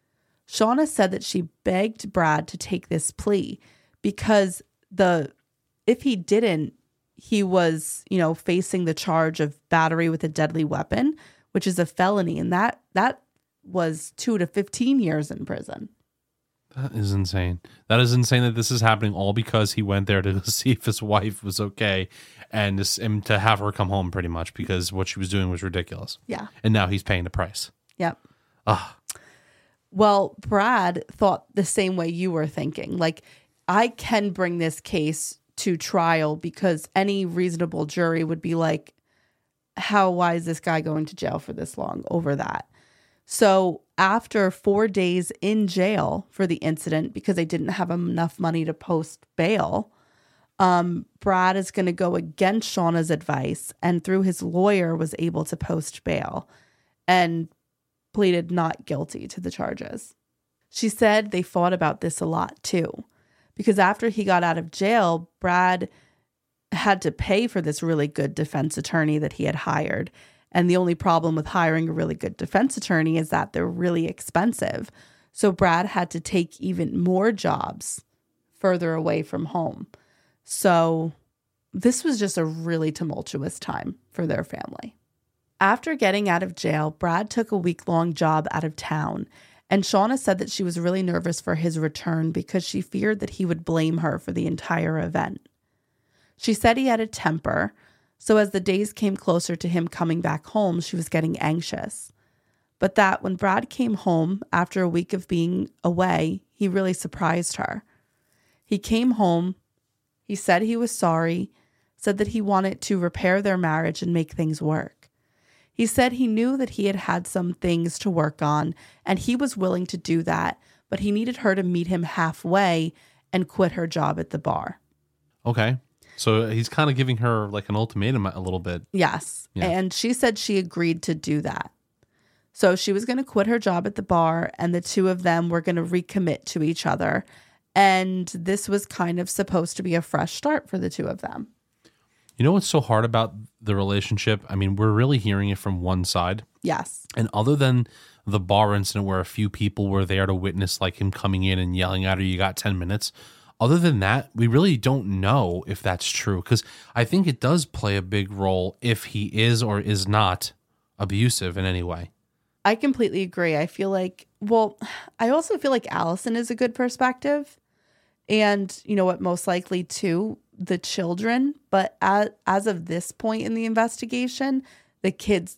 Shauna said that she begged Brad to take this plea because the if he didn't, he was, you know, facing the charge of battery with a deadly weapon, which is a felony, and that that was two to fifteen years in prison. That is insane. That is insane that this is happening all because he went there to see if his wife was okay and, this, and to have her come home pretty much because what she was doing was ridiculous. Yeah. And now he's paying the price. Yep. Ugh. Well, Brad thought the same way you were thinking. Like, I can bring this case to trial because any reasonable jury would be like, how, why is this guy going to jail for this long over that? So after four days in jail for the incident, because they didn't have enough money to post bail, um, Brad is going to go against Shauna's advice, and through his lawyer was able to post bail and pleaded not guilty to the charges. She said they fought about this a lot too, because after he got out of jail, Brad had to pay for this really good defense attorney that he had hired. And the only problem with hiring a really good defense attorney is that they're really expensive. So Brad had to take even more jobs further away from home. So this was just a really tumultuous time for their family. After getting out of jail, Brad took a week-long job out of town, and Shauna said that she was really nervous for his return because she feared that he would blame her for the entire event. She said he had a temper, so as the days came closer to him coming back home, she was getting anxious. But that when Brad came home after a week of being away, he really surprised her. He came home, he said he was sorry, said that he wanted to repair their marriage and make things work. He said he knew that he had had some things to work on, and he was willing to do that, but he needed her to meet him halfway and quit her job at the bar. Okay. So he's kind of giving her like an ultimatum a little bit. Yes. Yeah. And she said she agreed to do that. So she was going to quit her job at the bar, and the two of them were going to recommit to each other. And this was kind of supposed to be a fresh start for the two of them. You know what's so hard about the relationship? I mean, we're really hearing it from one side. Yes. And other than the bar incident where a few people were there to witness like him coming in and yelling at her, you got ten minutes. Other than that, we really don't know if that's true, because I think it does play a big role if he is or is not abusive in any way. I completely agree. I feel like, well, I also feel like Allison is a good perspective. And you know what, most likely too, the children. But as, as of this point in the investigation, the kids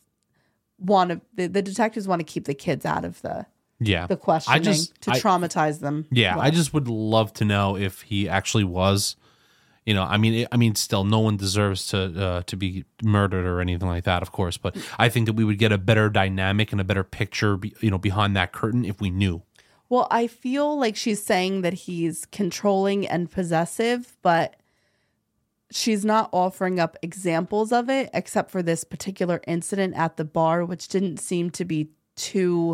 want to, the, the detectives want to keep the kids out of the Yeah, the questioning I just, to I, traumatize them. Yeah, less. I just would love to know if he actually was. You know, I mean, it, I mean, still, no one deserves to uh, to be murdered or anything like that, of course. But I think that we would get a better dynamic and a better picture, be, you know, behind that curtain if we knew. Well, I feel like she's saying that he's controlling and possessive, but she's not offering up examples of it, except for this particular incident at the bar, which didn't seem to be too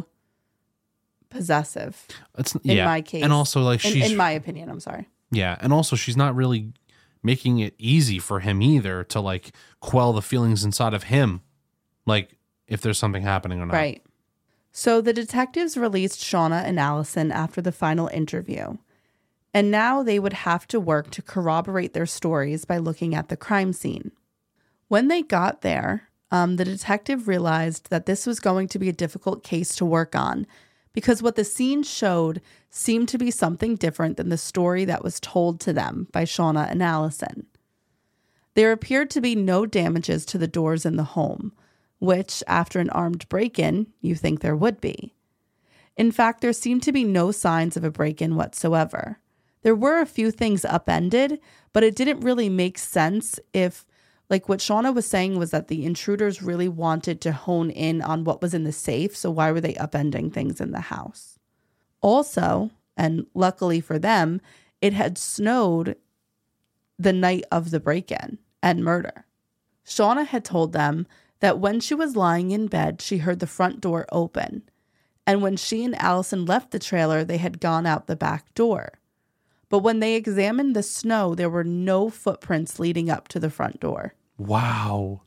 possessive. It's, in yeah. my case, and also like in, she's in my opinion, I'm sorry. Yeah, and also she's not really making it easy for him either to like quell the feelings inside of him, like if there's something happening or not. Right. So the detectives released Shauna and Allison after the final interview, and now they would have to work to corroborate their stories by looking at the crime scene. When they got there, um, the detective realized that this was going to be a difficult case to work on, because what the scene showed seemed to be something different than the story that was told to them by Shauna and Allison. There appeared to be no damages to the doors in the home, which, after an armed break-in, you think there would be. In fact, there seemed to be no signs of a break-in whatsoever. There were a few things upended, but it didn't really make sense if, like what Shauna was saying was that the intruders really wanted to hone in on what was in the safe, so why were they upending things in the house? Also, and luckily for them, it had snowed the night of the break-in and murder. Shauna had told them that when she was lying in bed, she heard the front door open, and when she and Allison left the trailer, they had gone out the back door. But when they examined the snow, there were no footprints leading up to the front door. Wow.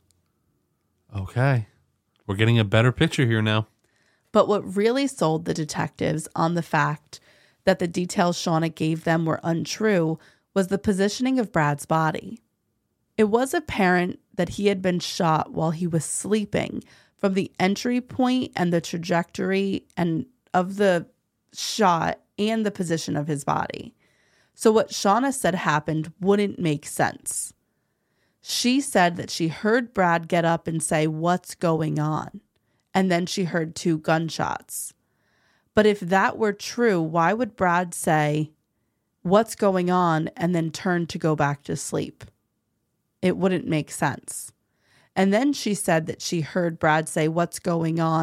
Okay. We're getting a better picture here now. But what really sold the detectives on the fact that the details Shauna gave them were untrue was the positioning of Brad's body. It was apparent that he had been shot while he was sleeping from the entry point and the trajectory and of the shot and the position of his body. So what Shauna said happened wouldn't make sense. She said that she heard Brad get up and say, "What's going on?" And then she heard two gunshots. But if that were true, why would Brad say, "What's going on?" and then turn to go back to sleep? It wouldn't make sense. And then she said that she heard Brad say, "What's going on?"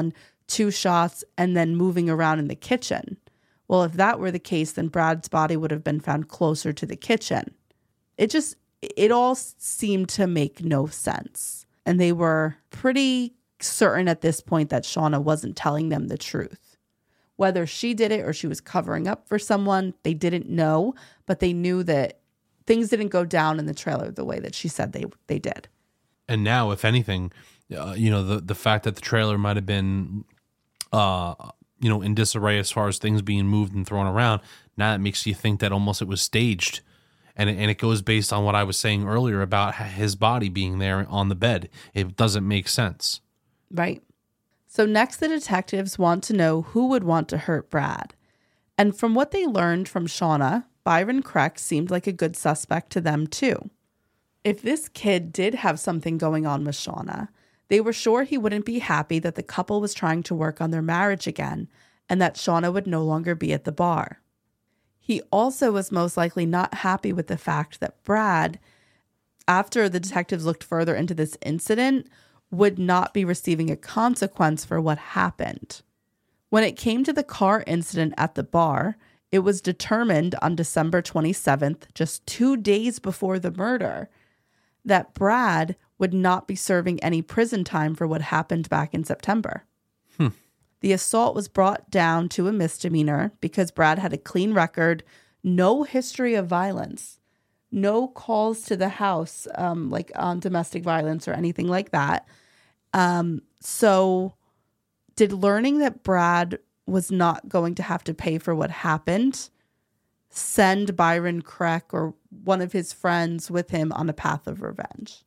two shots, and then moving around in the kitchen. Well, if that were the case, then Brad's body would have been found closer to the kitchen. It just, it all seemed to make no sense. And they were pretty certain at this point that Shauna wasn't telling them the truth. Whether she did it or she was covering up for someone, they didn't know, but they knew that things didn't go down in the trailer the way that she said they they did. And now, if anything, uh, you know, the, the fact that the trailer might have been, uh, you know, in disarray as far as things being moved and thrown around, now it makes you think that almost it was staged. And it, and it goes based on what I was saying earlier about his body being there on the bed. It doesn't make sense. Right. So next, the detectives want to know who would want to hurt Brad. And from what they learned from Shauna, Byron Kreck seemed like a good suspect to them too. If this kid did have something going on with Shauna, they were sure he wouldn't be happy that the couple was trying to work on their marriage again and that Shauna would no longer be at the bar. He also was most likely not happy with the fact that Brad, after the detectives looked further into this incident, would not be receiving a consequence for what happened. When it came to the car incident at the bar, it was determined on December twenty-seventh, just two days before the murder, that Brad would not be serving any prison time for what happened back in September. Hmm. The assault was brought down to a misdemeanor because Brad had a clean record, no history of violence, no calls to the house, um, like on domestic violence or anything like that. Um, so did learning that Brad was not going to have to pay for what happened send Byron Kreck or one of his friends with him on a path of revenge?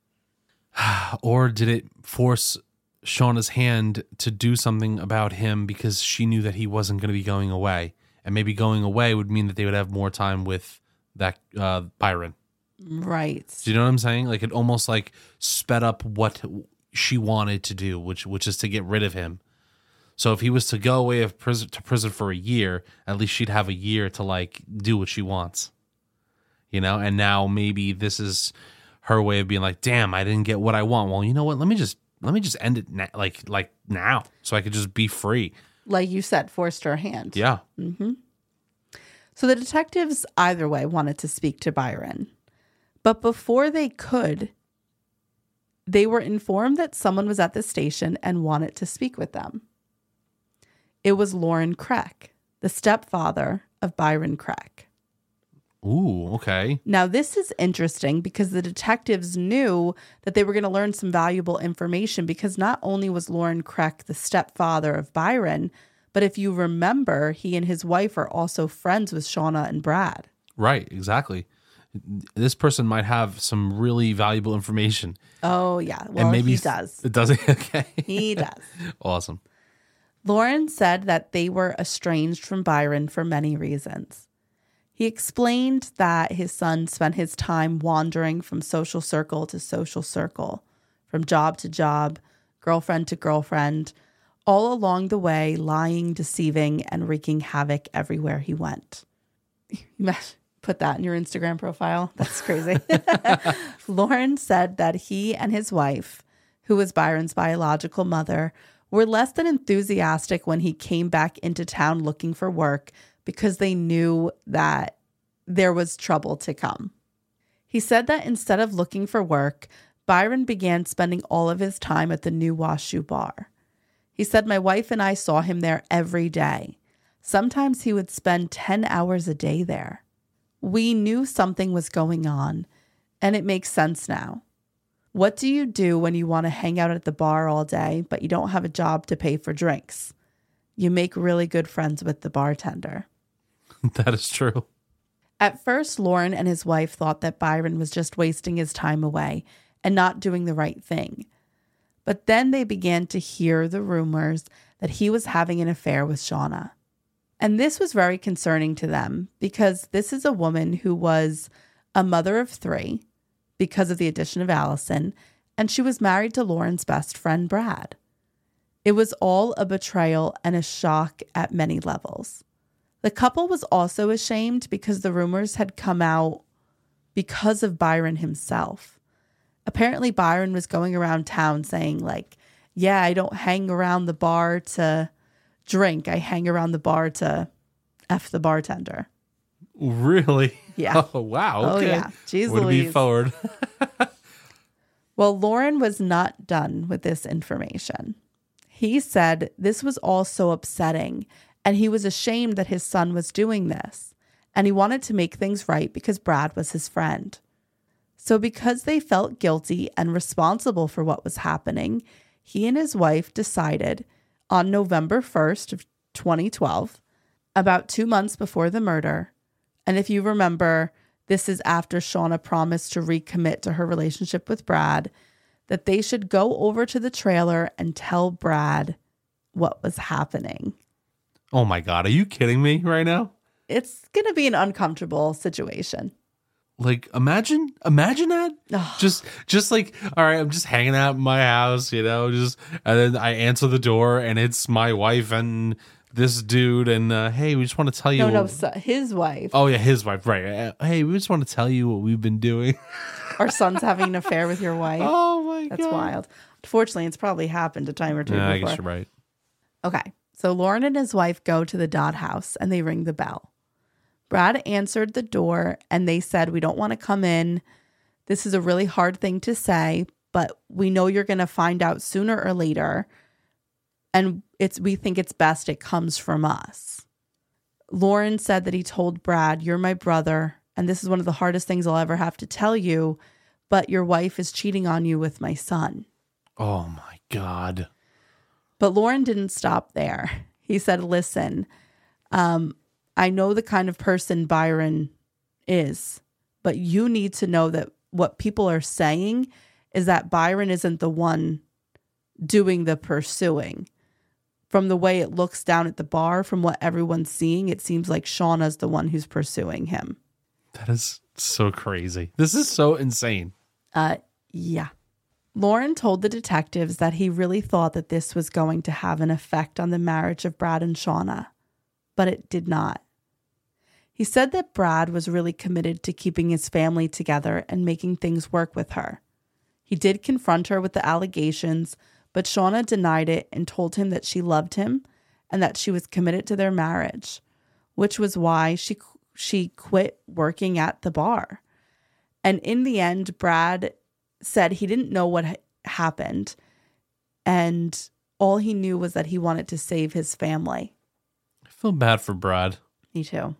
Or did it force Shauna's hand to do something about him because she knew that he wasn't going to be going away? And maybe going away would mean that they would have more time with that uh, Byron. Right. Do you know what I'm saying? Like it almost like sped up what she wanted to do, which which is to get rid of him. So if he was to go away of prison to prison for a year, at least she'd have a year to like do what she wants. You know, and now maybe this is her way of being like, damn, I didn't get what I want. Well, you know what? Let me just let me just end it na- like like now, so I could just be free. Like you said, forced her hand. Yeah. Mm-hmm. So the detectives either way wanted to speak to Byron. But before they could, they were informed that someone was at the station and wanted to speak with them. It was Loren Kreck, the stepfather of Byron Kreck. Ooh, okay. Now, this is interesting because the detectives knew that they were going to learn some valuable information because not only was Loren Kreck the stepfather of Byron, but if you remember, he and his wife are also friends with Shauna and Brad. Right, exactly. This person might have some really valuable information. Oh, yeah. Well, and maybe he does. It does. Okay. He does. Awesome. Loren said that they were estranged from Byron for many reasons. He explained that his son spent his time wandering from social circle to social circle, from job to job, girlfriend to girlfriend, all along the way lying, deceiving, and wreaking havoc everywhere he went. Put that in your Instagram profile. That's crazy. Loren said that he and his wife, who was Byron's biological mother, were less than enthusiastic when he came back into town looking for work because they knew that there was trouble to come. He said that instead of looking for work, Byron began spending all of his time at the New Washoe bar. He said, my wife and I saw him there every day. Sometimes he would spend ten hours a day there. We knew something was going on, and it makes sense now. What do you do when you want to hang out at the bar all day, but you don't have a job to pay for drinks? You make really good friends with the bartender. That is true. At first, Loren and his wife thought that Byron was just wasting his time away and not doing the right thing. But then they began to hear the rumors that he was having an affair with Shauna. And this was very concerning to them because this is a woman who was a mother of three because of the addition of Allison, and she was married to Loren's best friend, Brad. It was all a betrayal and a shock at many levels. The couple was also ashamed because the rumors had come out because of Byron himself. Apparently, Byron was going around town saying, like, yeah, I don't hang around the bar to drink. I hang around the bar to F the bartender. Really? Yeah. Oh, wow. Oh, Okay. yeah. Jeez Way to be Louise. forward. Well, Lauren was not done with this information. He said this was all so upsetting, and he was ashamed that his son was doing this, and he wanted to make things right because Brad was his friend. So because they felt guilty and responsible for what was happening, he and his wife decided on November first of twenty twelve, about two months before the murder, and if you remember, this is after Shauna promised to recommit to her relationship with Brad, that they should go over to the trailer and tell Brad what was happening. Oh my God. Are you kidding me right now? It's going to be an uncomfortable situation. Like, imagine, imagine that. Ugh. Just, just like, all right, I'm just hanging out in my house, you know, just, and then I answer the door and it's my wife and this dude. And, uh, hey, we just want to tell you. No, no, what- so his wife. Oh, yeah, his wife. Right. Uh, Hey, we just want to tell you what we've been doing. Our son's having an affair with your wife. Oh, my That's God. wild. Unfortunately, it's probably happened a time or two Yeah, I before. guess you're right. Okay, so Lauren and his wife go to the Dodd house and they ring the bell. Brad answered the door and they said, we don't want to come in. This is a really hard thing to say, but we know you're going to find out sooner or later. And it's we think it's best it comes from us. Lauren said that he told Brad, you're my brother, and this is one of the hardest things I'll ever have to tell you, but your wife is cheating on you with my son. Oh, my God. But Lauren didn't stop there. He said, listen, um, I know the kind of person Byron is, but you need to know that what people are saying is that Byron isn't the one doing the pursuing. From the way it looks down at the bar, from what everyone's seeing, it seems like Shauna's the one who's pursuing him. That is so crazy. This is so insane. Uh, yeah. Lauren told the detectives that he really thought that this was going to have an effect on the marriage of Brad and Shauna, but it did not. He said that Brad was really committed to keeping his family together and making things work with her. He did confront her with the allegations, but Shauna denied it and told him that she loved him and that she was committed to their marriage, which was why she she quit working at the bar. And in the end, Brad said he didn't know what ha- happened, and all he knew was that he wanted to save his family. I feel bad for Brad. Me too.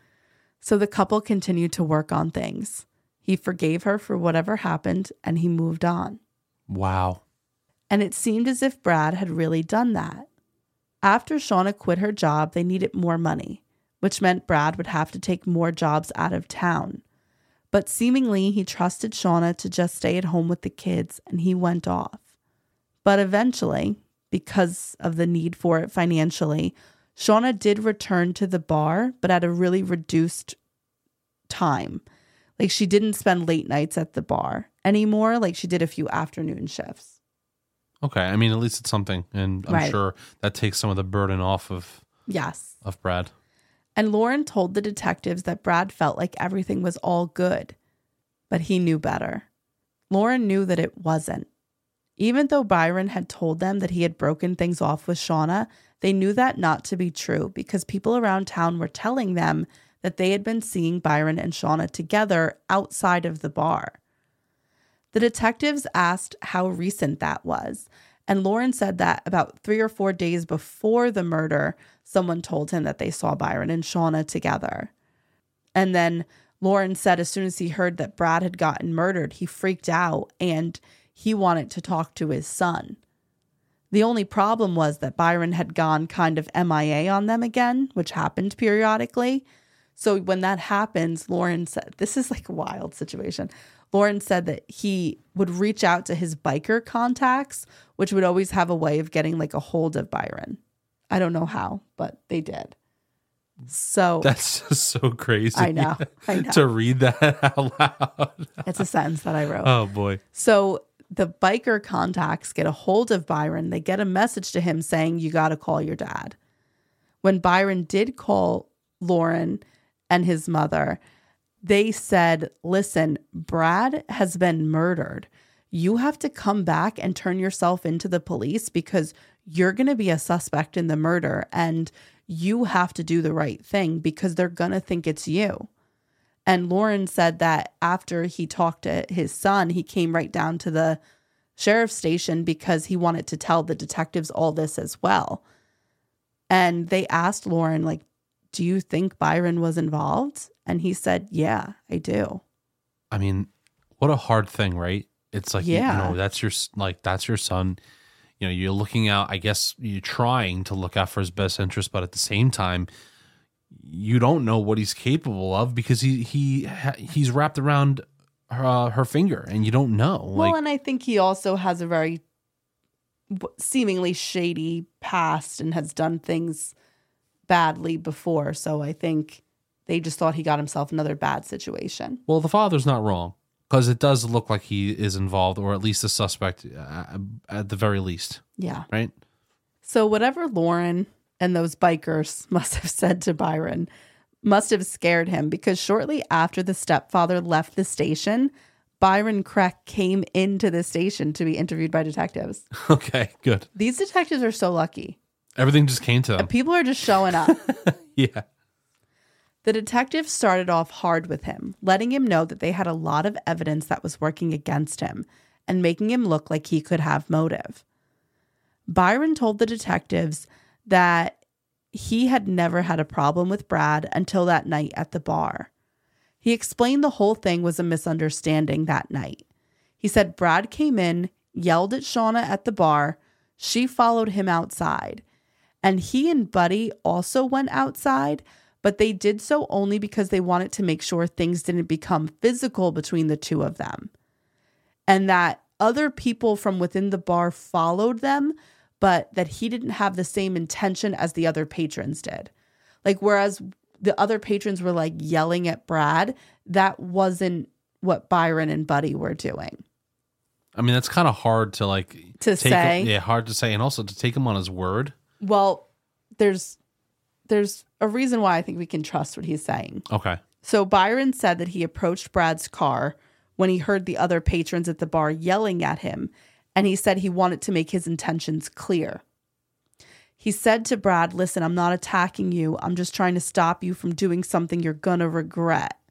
So the couple continued to work on things. He forgave her for whatever happened, and he moved on. Wow. And it seemed as if Brad had really done that. After Shauna quit her job, they needed more money, which meant Brad would have to take more jobs out of town. But seemingly, he trusted Shauna to just stay at home with the kids, and he went off. But eventually, because of the need for it financially, Shauna did return to the bar, but at a really reduced time. Like, she didn't spend late nights at the bar anymore. Like, she did a few afternoon shifts. Okay. I mean, at least it's something. And I'm Right. sure that takes some of the burden off of, Yes. of Brad. And Lauren told the detectives that Brad felt like everything was all good, but he knew better. Lauren knew that it wasn't. Even though Byron had told them that he had broken things off with Shauna, they knew that not to be true because people around town were telling them that they had been seeing Byron and Shauna together outside of the bar. The detectives asked how recent that was, and Lauren said that about three or four days before the murder, someone told him that they saw Byron and Shauna together. And then Lauren said as soon as he heard that Brad had gotten murdered, he freaked out and he wanted to talk to his son. The only problem was that Byron had gone kind of M I A on them again, which happened periodically. So when that happens, Lauren said, this is like a wild situation. Lauren said that he would reach out to his biker contacts, which would always have a way of getting like a hold of Byron. I don't know how, but they did. So That's just so crazy. I know, I know. to read that out loud. It's a sentence that I wrote. Oh, boy. So the biker contacts get a hold of Byron. They get a message to him saying, you got to call your dad. When Byron did call Lauren and his mother, they said, listen, Brad has been murdered. you have to come back and turn yourself into the police because you're going to be a suspect in the murder and you have to do the right thing because they're going to think it's you. And Lauren said that after he talked to his son, he came right down to the sheriff's station because he wanted to tell the detectives all this as well. And they asked Lauren, like, do you think Byron was involved? And he said, yeah, I do. I mean, what a hard thing, right? It's like, Yeah. you know, that's your, like, that's your son. You know, you're looking out, I guess you're trying to look out for his best interest, but at the same time, you don't know what he's capable of because he, he, he's wrapped around her, uh, her finger and you don't know. Well, Like, and I think he also has a very seemingly shady past and has done things badly before. So I think they just thought he got himself another bad situation. well, the father's not wrong because it does look like he is involved or at least a suspect uh, at the very least, Yeah. right? So whatever Lauren and those bikers must have said to Byron must have scared him because shortly after the stepfather left the station, Byron Kreck came into the station to be interviewed by detectives. Okay, good. These detectives are so lucky. Everything just came to them. People are just showing up. Yeah. The detectives started off hard with him, letting him know that they had a lot of evidence that was working against him and making him look like he could have motive. Byron told the detectives that he had never had a problem with Brad until that night at the bar. He explained the whole thing was a misunderstanding that night. He said Brad came in, yelled at Shauna at the bar. She followed him outside. And he and Buddy also went outside, but they did so only because they wanted to make sure things didn't become physical between the two of them. And that other people from within the bar followed them, but that he didn't have the same intention as the other patrons did. Like, whereas the other patrons were like yelling at Brad, that wasn't what Byron and Buddy were doing. I mean, that's kind of hard to like To take say. Him, yeah, hard to say, and also to take him on his word. Well, there's there's a reason why I think we can trust what he's saying. Okay. So Byron said that he approached Brad's car when he heard the other patrons at the bar yelling at him, and he said he wanted to make his intentions clear. He said to Brad, listen, I'm not attacking you. I'm just trying to stop you from doing something you're going to regret.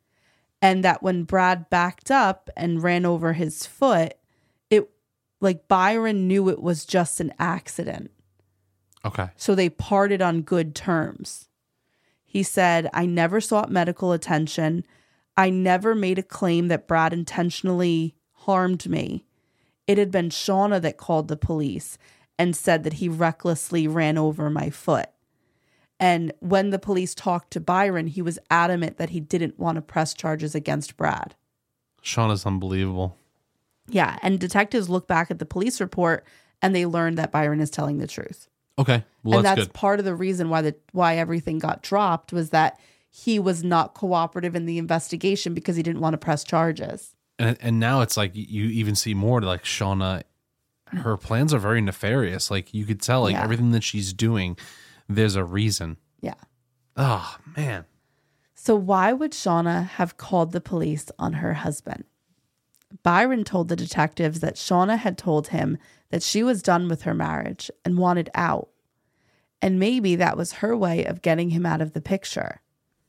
And that when Brad backed up and ran over his foot, it like Byron knew it was just an accident. Okay. So they parted on good terms. He said, I never sought medical attention. I never made a claim that Brad intentionally harmed me. It had been Shauna that called the police and said that he recklessly ran over my foot. And when the police talked to Byron, he was adamant that he didn't want to press charges against Brad. Shauna's unbelievable. Yeah, and detectives look back at the police report and they learned that Byron is telling the truth. Okay. Well, and that's, that's good. part of the reason why the why everything got dropped was that he was not cooperative in the investigation because he didn't want to press charges. And and now it's like you even see more like Shauna, her plans are very nefarious. Like you could tell like Yeah. everything that she's doing, there's a reason. Yeah. Oh, man. So why would Shauna have called the police on her husband? Byron told the detectives that Shauna had told him that she was done with her marriage and wanted out. And maybe that was her way of getting him out of the picture.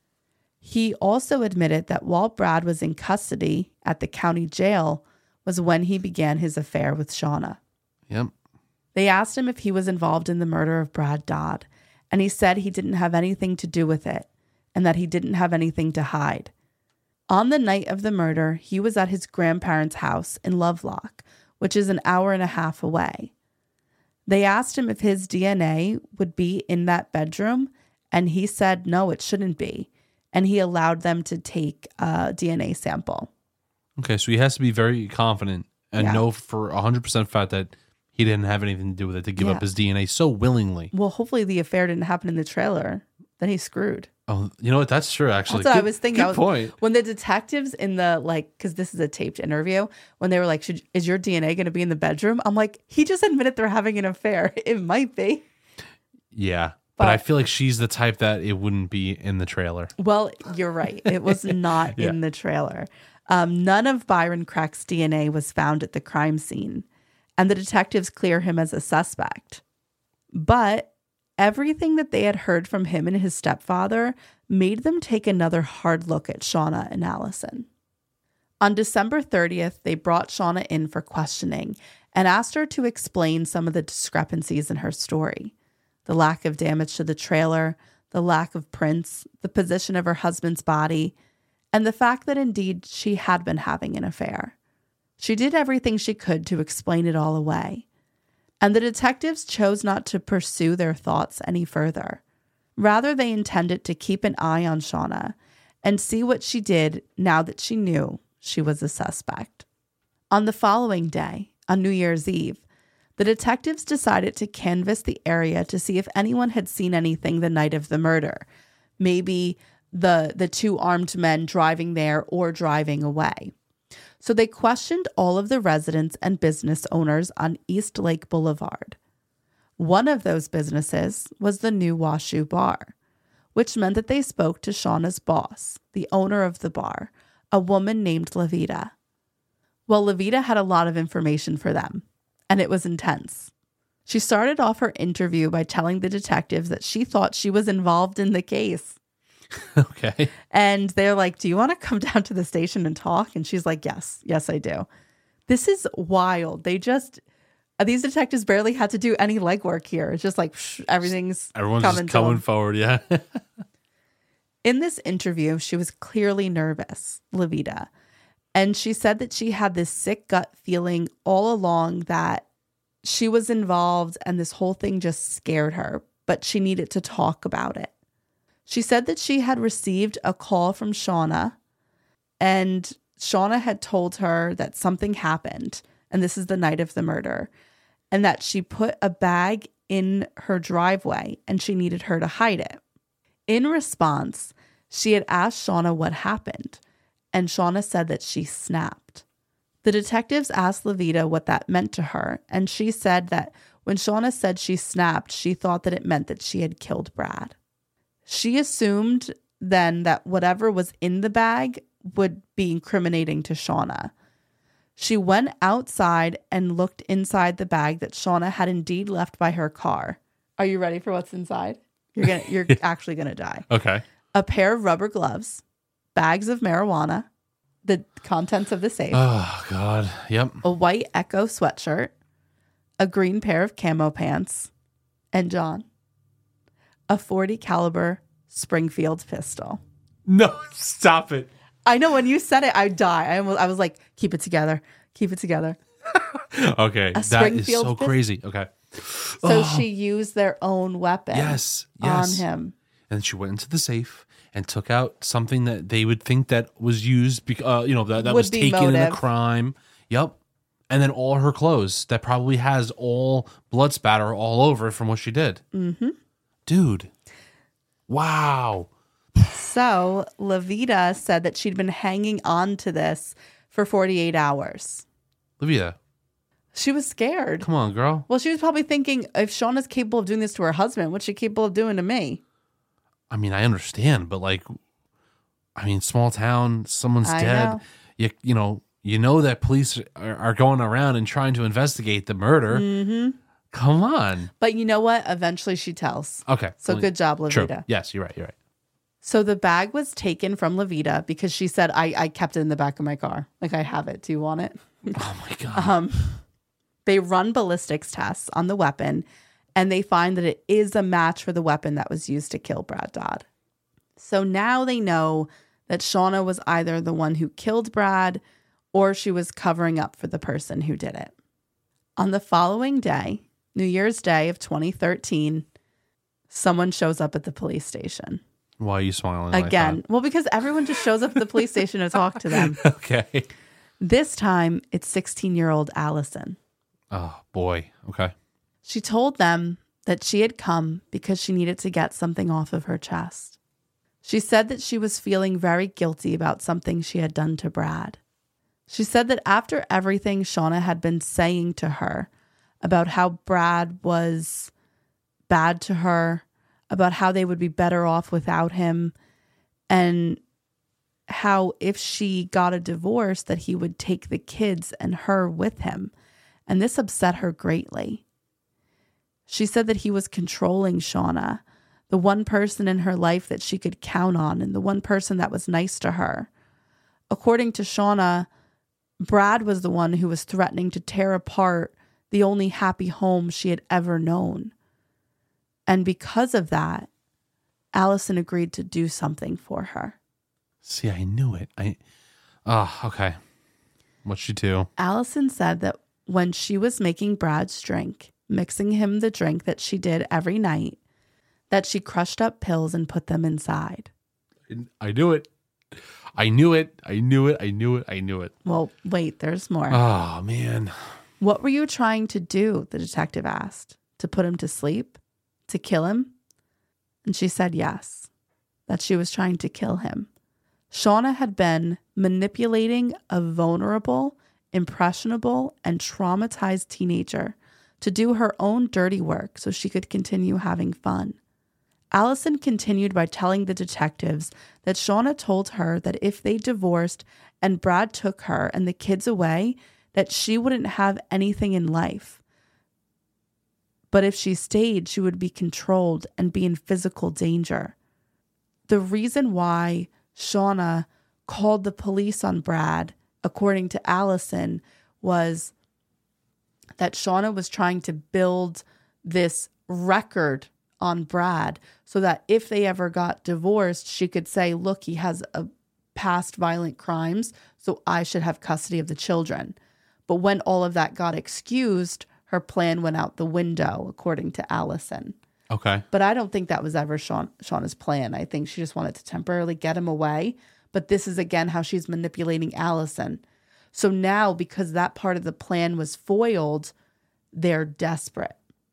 He also admitted that while Brad was in custody at the county jail was when he began his affair with Shauna. Yep. They asked him if he was involved in the murder of Brad Dodd, and he said he didn't have anything to do with it and that he didn't have anything to hide. On the night of the murder, he was at his grandparents' house in Lovelock, which is an hour and a half away. They asked him if his D N A would be in that bedroom, and he said no, it shouldn't be, and he allowed them to take a D N A sample. Okay, so he has to be very confident and Yeah. know for one hundred percent fact that he didn't have anything to do with it to give Yeah. up his D N A so willingly. Well, hopefully the affair didn't happen in the trailer. Then he's screwed. Oh, you know what? That's true, actually. That's what I Good- was thinking. Good I was, point. When the detectives in the, like, because this is a taped interview, when they were like, Should, is your D N A going to be in the bedroom? I'm like, he just admitted they're having an affair. It might be. Yeah. But, But- I feel like she's the type that it wouldn't be in the trailer. Well, you're right. It was not Yeah. in the trailer. Um, none of Byron Kreck's D N A was found at the crime scene, and the detectives clear him as a suspect. But everything that they had heard from him and his stepfather made them take another hard look at Shauna and Allison. On December thirtieth, they brought Shauna in for questioning and asked her to explain some of the discrepancies in her story. The lack of damage to the trailer, the lack of prints, the position of her husband's body, and the fact that indeed she had been having an affair. She did everything she could to explain it all away. And the detectives chose not to pursue their thoughts any further. Rather, they intended to keep an eye on Shauna and see what she did now that she knew she was a suspect. On the following day, on New Year's Eve, the detectives decided to canvass the area to see if anyone had seen anything the night of the murder. Maybe the, the two armed men driving there or driving away. So they questioned all of the residents and business owners on East Lake Boulevard. One of those businesses was the New Washoe Bar, which meant that they spoke to Shauna's boss, the owner of the bar, a woman named Levita. Well, Levita had a lot of information for them, and it was intense. She started off her interview by telling the detectives that she thought she was involved in the case. Okay. And they're like, do you want to come down to the station and talk? And she's like, yes, yes, I do. This is wild. They just, these detectives barely had to do any legwork here. It's just like, psh, everything's Everyone's coming just coming to them. forward, yeah. In this interview, she was clearly nervous, Levita. And she said that she had this sick gut feeling all along that she was involved and this whole thing just scared her, but she needed to talk about it. She said that she had received a call from Shauna, and Shauna had told her that something happened, and this is the night of the murder, and that she put a bag in her driveway and she needed her to hide it. In response, she had asked Shauna what happened, and Shauna said that she snapped. The detectives asked Levita what that meant to her, and she said that when Shauna said she snapped, she thought that it meant that she had killed Brad. She assumed then that whatever was in the bag would be incriminating to Shauna. She went outside and looked inside the bag that Shauna had indeed left by her car. Are you ready for what's inside? You're gonna, you're actually gonna die. Okay. A pair of rubber gloves, bags of marijuana, the contents of the safe, Oh, God. Yep. a white Echo sweatshirt, a green pair of camo pants, and John, a forty caliber Springfield pistol. No, stop it. I know when you said it, I die. I was, I was like, keep it together, keep it together. Okay. That is Springfield so pistol? crazy. Okay. So she used their own weapon Yes. on Yes. him. And she went into the safe and took out something that they would think that was used, bec- uh, you know, that, that Would was be taken in a motive. crime. Yep. And then all her clothes that probably has all blood spatter all over it from what she did. Mm-hmm. Dude. Wow. So Levita said that she'd been hanging on to this for forty-eight hours. Olivia, She was scared. come on, girl. Well, she was probably thinking, if Shauna's capable of doing this to her husband, what's she capable of doing to me? I mean, I understand, but like, I mean, small town, someone's I dead. know. You, you know, you know that police are, are going around and trying to investigate the murder. Mm-hmm. Come on. But you know what? Eventually she tells. Okay. So well, good job, True. Levita. Yes, you're right. You're right. So the bag was taken from Levita because she said, I, I kept it in the back of my car. Like, I have it. Do you want it? Oh my God. Um, they run ballistics tests on the weapon, and they find that it is a match for the weapon that was used to kill Brad Dodd. So now they know that Shauna was either the one who killed Brad or she was covering up for the person who did it. On the following day, New Year's Day of twenty thirteen, someone shows up at the police station. Why are you smiling like Again, that? well, because everyone just shows up at the police station to talk to them. Okay. This time, it's sixteen-year-old Allison. Oh, boy. Okay. She told them that she had come because she needed to get something off of her chest. She said that she was feeling very guilty about something she had done to Brad. She said that after everything Shauna had been saying to her about how Brad was bad to her, about how they would be better off without him, and how if she got a divorce that he would take the kids and her with him. And this upset her greatly. She said that he was controlling Shauna, the one person in her life that she could count on and the one person that was nice to her. According to Shauna, Brad was the one who was threatening to tear apart the only happy home she had ever known. And because of that, Allison agreed to do something for her. See, I knew it. I, oh, okay. What'd she do? Allison said that when she was making Brad's drink, mixing him the drink that she did every night, that she crushed up pills and put them inside. I knew it. I knew it. I knew it. I knew it. I knew it. Well, wait, there's more. Oh, man. What were you trying to do? The detective asked. To put him to sleep? To kill him? And she said yes, that she was trying to kill him. Shauna had been manipulating a vulnerable, impressionable, and traumatized teenager to do her own dirty work so she could continue having fun. Allison continued by telling the detectives that Shauna told her that if they divorced and Brad took her and the kids away, that she wouldn't have anything in life. But if she stayed, she would be controlled and be in physical danger. The reason why Shauna called the police on Brad, according to Allison, was that Shauna was trying to build this record on Brad so that if they ever got divorced, she could say, look, he has a past violent crimes, so I should have custody of the children. But when all of that got excused, her plan went out the window, according to Allison. Okay. But I don't think that was ever Shaun, Shauna's plan. I think she just wanted to temporarily get him away. But this is, again, how she's manipulating Allison. So now, because that part of the plan was foiled, they're desperate.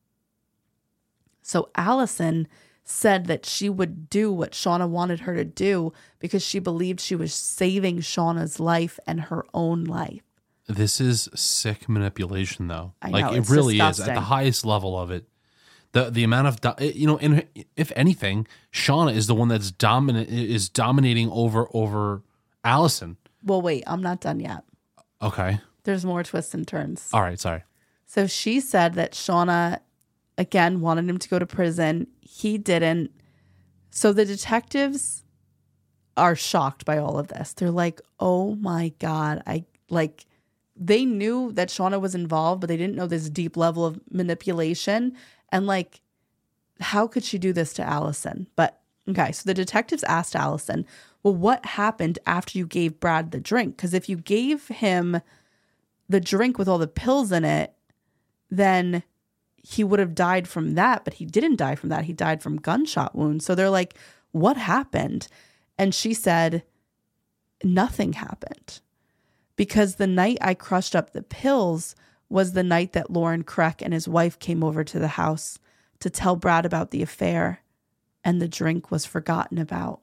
So Allison said that she would do what Shauna wanted her to do because she believed she was saving Shauna's life and her own life. This is sick manipulation, though. I like know, it it's really disgusting. is at the highest level of it. The the amount of do- you know, and if anything, Shauna is the one that's dominant is dominating over over Allison. Well, wait, I'm not done yet. Okay. There's more twists and turns. All right. Sorry. So she said that Shauna, again, wanted him to go to prison. He didn't. So the detectives are shocked by all of this. They're like, oh my God. I like, they knew that Shauna was involved, but they didn't know this deep level of manipulation. And like, how could she do this to Allison? But okay, so the detectives asked Allison, well, what happened after you gave Brad the drink? Because if you gave him the drink with all the pills in it, then he would have died from that, but he didn't die from that. He died from gunshot wounds. So they're like, what happened? And she said, nothing happened. Because the night I crushed up the pills was the night that Lauren Kreck and his wife came over to the house to tell Brad about the affair, and the drink was forgotten about.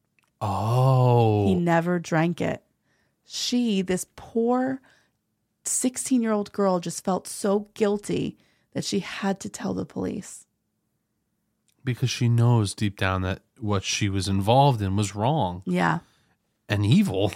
Oh. He never drank it. She, this poor sixteen-year-old girl, just felt so guilty that she had to tell the police. Because she knows deep down that what she was involved in was wrong. Yeah. And evil.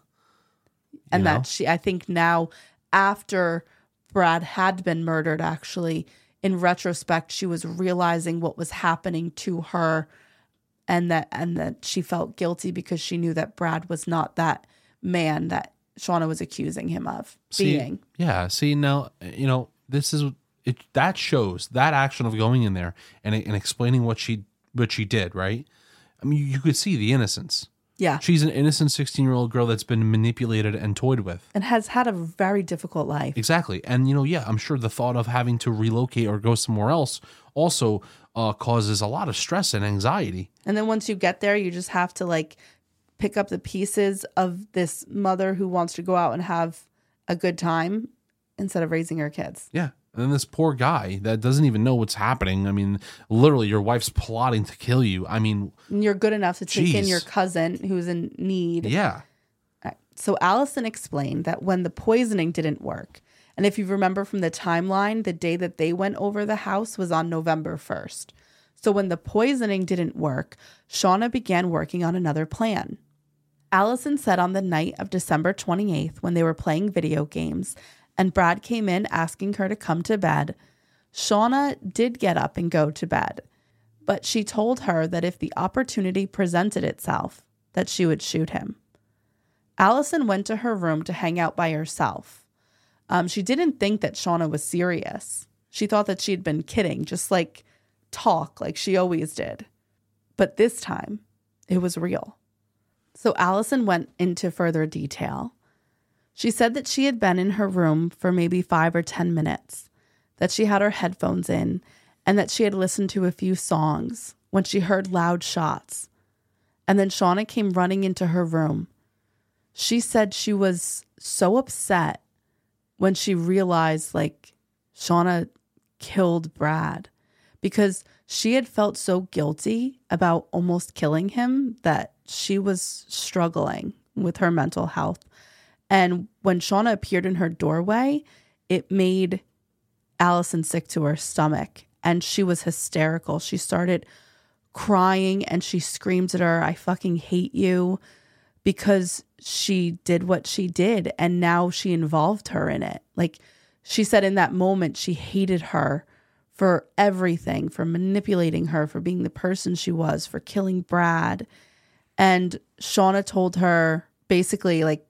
And know? that she, I think now, after Brad had been murdered, actually, in retrospect, she was realizing what was happening to her, and that and that she felt guilty because she knew that Brad was not that man that Shauna was accusing him of see, being. Yeah. See, now, you know, this is, it. that shows that action of going in there and, and explaining what she, what she did, right? I mean, you could see the innocence. Yeah. She's an innocent sixteen-year-old girl that's been manipulated and toyed with. And has had a very difficult life. Exactly. And, you know, yeah, I'm sure the thought of having to relocate or go somewhere else also uh, causes a lot of stress and anxiety. And then once you get there, you just have to like pick up the pieces of this mother who wants to go out and have a good time instead of raising her kids. Yeah. And then this poor guy that doesn't even know what's happening. I mean, literally, your wife's plotting to kill you. I mean, And you're good enough to take geez. in your cousin who's in need. Yeah. Right. So Allison explained that when the poisoning didn't work, and if you remember from the timeline, the day that they went over the house was on November first. So when the poisoning didn't work, Shauna began working on another plan. Allison said on the night of December twenty-eighth, when they were playing video games and Brad came in asking her to come to bed, Shauna did get up and go to bed, but she told her that if the opportunity presented itself, that she would shoot him. Allison went to her room to hang out by herself. Um, she didn't think that Shauna was serious. She thought that she'd been kidding, just like talk like she always did. But this time, it was real. So Allison went into further detail. She said that she had been in her room for maybe five or ten minutes, that she had her headphones in, and that she had listened to a few songs when she heard loud shots. And then Shauna came running into her room. She said she was so upset when she realized, like, Shauna killed Brad, because she had felt so guilty about almost killing him that she was struggling with her mental health. And when Shauna appeared in her doorway, it made Allison sick to her stomach, and she was hysterical. She started crying and she screams at her, "I fucking hate you," because she did what she did and now she involved her in it. Like, she said in that moment, she hated her for everything, for manipulating her, for being the person she was, for killing Brad. And Shauna told her basically, like,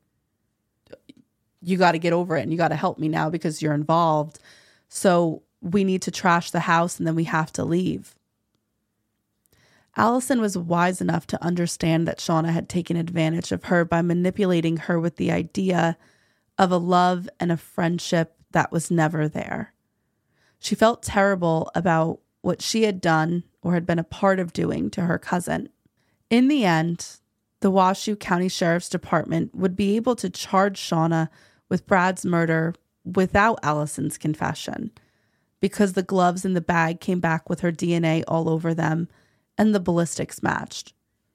you got to get over it and you got to help me now because you're involved. So we need to trash the house and then we have to leave. Allison was wise enough to understand that Shauna had taken advantage of her by manipulating her with the idea of a love and a friendship that was never there. She felt terrible about what she had done or had been a part of doing to her cousin. In the end, the Washoe County Sheriff's Department would be able to charge Shauna with Brad's murder without Allison's confession, because the gloves in the bag came back with her D N A all over them and the ballistics matched.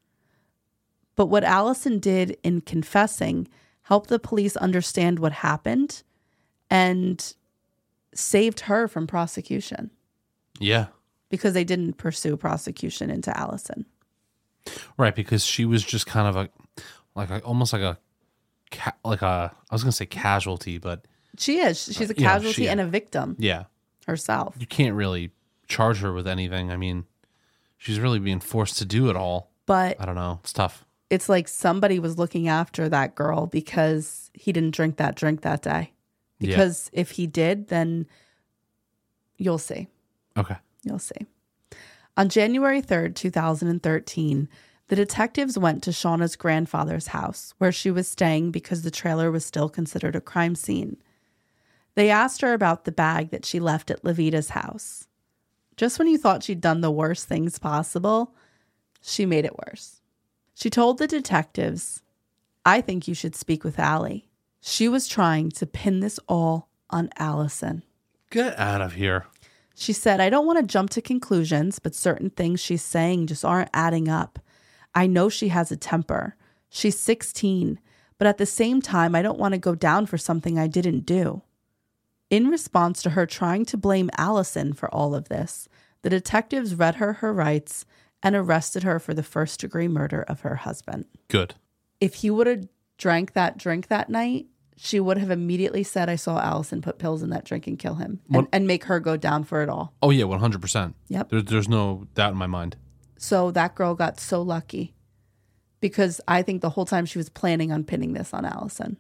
But what Allison did in confessing helped the police understand what happened and saved her from prosecution. Yeah. Because they didn't pursue prosecution into Allison. Right, because she was just kind of a, like a, almost like a, ca- like a, I was going to say casualty, but. She is. She's a Uh, yeah, casualty she- and a victim Yeah. herself. You can't really charge her with anything. I mean, she's really being forced to do it all. But I don't know. It's tough. it's like somebody was looking after that girl because he didn't drink that drink that day. Because if he did, then you'll see. Okay. You'll see. On January third, two thousand thirteen, the detectives went to Shauna's grandfather's house where she was staying because the trailer was still considered a crime scene. They asked her about the bag that she left at Levita's house. Just when you thought she'd done the worst things possible, she made it worse. She told the detectives, "I think you should speak with Allie. She was trying to pin this all on Allison." Get out of here. She said, "I don't want to jump to conclusions, but certain things she's saying just aren't adding up. I know she has a temper. She's sixteen, but at the same time, I don't want to go down for something I didn't do." In response to her trying to blame Allison for all of this, the detectives read her her rights and arrested her for the first-degree murder of her husband. Good. If he would have drank that drink that night, she would have immediately said, "I saw Allison put pills in that drink and kill him," and, What- and make her go down for it all. Oh, yeah, one hundred percent. Yep. There, there's no doubt in my mind. So that girl got so lucky because I think the whole time she was planning on pinning this on Allison.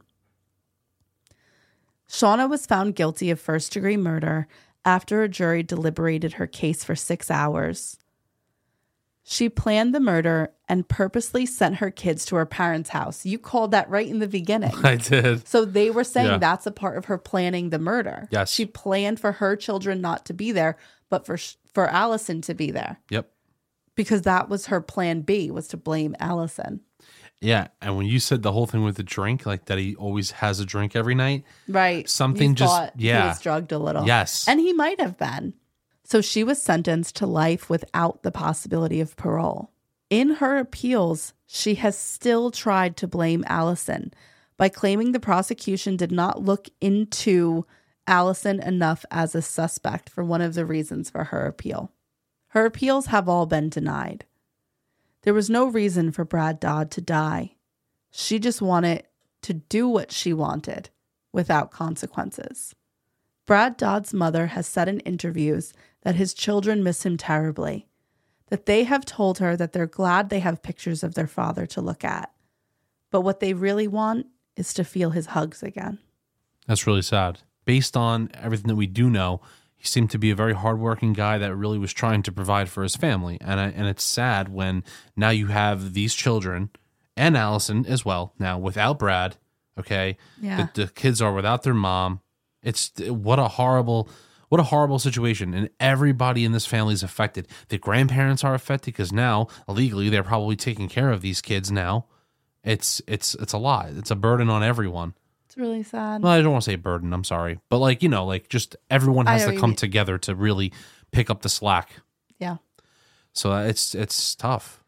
Shauna was found guilty of first-degree murder after a jury deliberated her case for six hours. She planned the murder and purposely sent her kids to her parents' house. You called that right in the beginning. I did. So they were saying Yeah. that's a part of her planning the murder. Yes. She planned for her children not to be there, but for for Allison to be there. Yep. Because that was her plan B, was to blame Allison. Yeah. And when you said the whole thing with the drink, like that he always has a drink every night. Right. Something You just- thought yeah. He was drugged a little. Yes. And he might have been. So she was sentenced to life without the possibility of parole. In her appeals, she has still tried to blame Allison by claiming the prosecution did not look into Allison enough as a suspect for one of the reasons for her appeal. Her appeals have all been denied. There was no reason for Brad Dodd to die. She just wanted to do what she wanted without consequences. Brad Dodd's mother has said in interviews that his children miss him terribly, that they have told her that they're glad they have pictures of their father to look at. But what they really want is to feel his hugs again. That's really sad. Based on everything that we do know, he seemed to be a very hardworking guy that really was trying to provide for his family. And I, and it's sad when now you have these children and Allison as well now without Brad, okay? Yeah. The, the kids are without their mom. It's what a horrible, what a horrible situation. And everybody in this family is affected. The grandparents are affected because now illegally they're probably taking care of these kids now. It's it's it's a lot. It's a burden on everyone. It's really sad. Well, I don't want to say burden. I'm sorry, but like you know, like just everyone has I know to what come you mean. together to really pick up the slack. Yeah. So it's it's tough.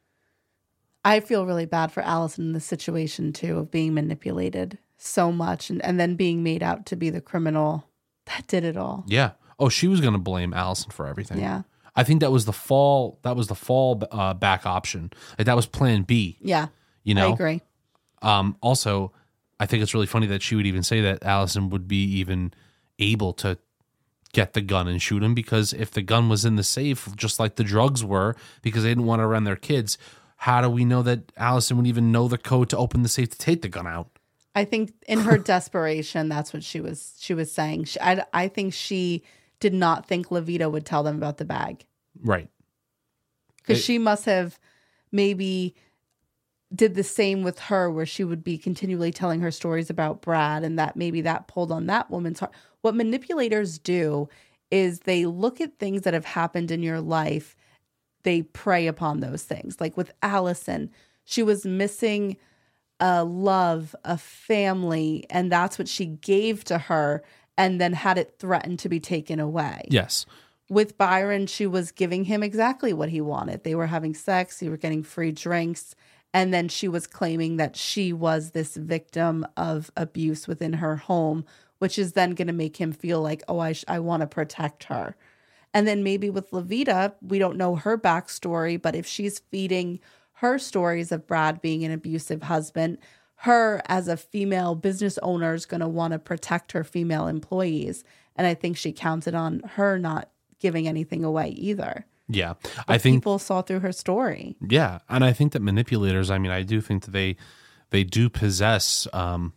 I feel really bad for Allison in this situation too, of being manipulated so much and, and then being made out to be the criminal that did it all. Yeah. Oh, she was going to blame Allison for everything. Yeah. I think that was the fall. That was the fall uh, back option. Like that was Plan B. Yeah. You know. I agree. Um, also, I think it's really funny that she would even say that Allison would be even able to get the gun and shoot him because if the gun was in the safe, just like the drugs were, because they didn't want to run their kids, how do we know that Allison would even know the code to open the safe to take the gun out? I think in her desperation, that's what she was she was saying. She, I, I think she did not think Levita would tell them about the bag. Right. Because It- she must have maybe did the same with her where she would be continually telling her stories about Brad and that maybe that pulled on that woman's heart. What manipulators do is they look at things that have happened in your life. They prey upon those things. Like with Allison, she was missing a love, a family, and that's what she gave to her and then had it threatened to be taken away. Yes. With Byron, she was giving him exactly what he wanted. They were having sex, they were getting free drinks, and then she was claiming that she was this victim of abuse within her home, which is then going to make him feel like, oh, I, sh- I want to protect her. And then maybe with Levita, we don't know her backstory, but if she's feeding her stories of Brad being an abusive husband, her as a female business owner is going to want to protect her female employees. And I think she counted on her not giving anything away either. Yeah. But I think people saw through her story. Yeah, and I think that manipulators, I mean, I do think that they they do possess um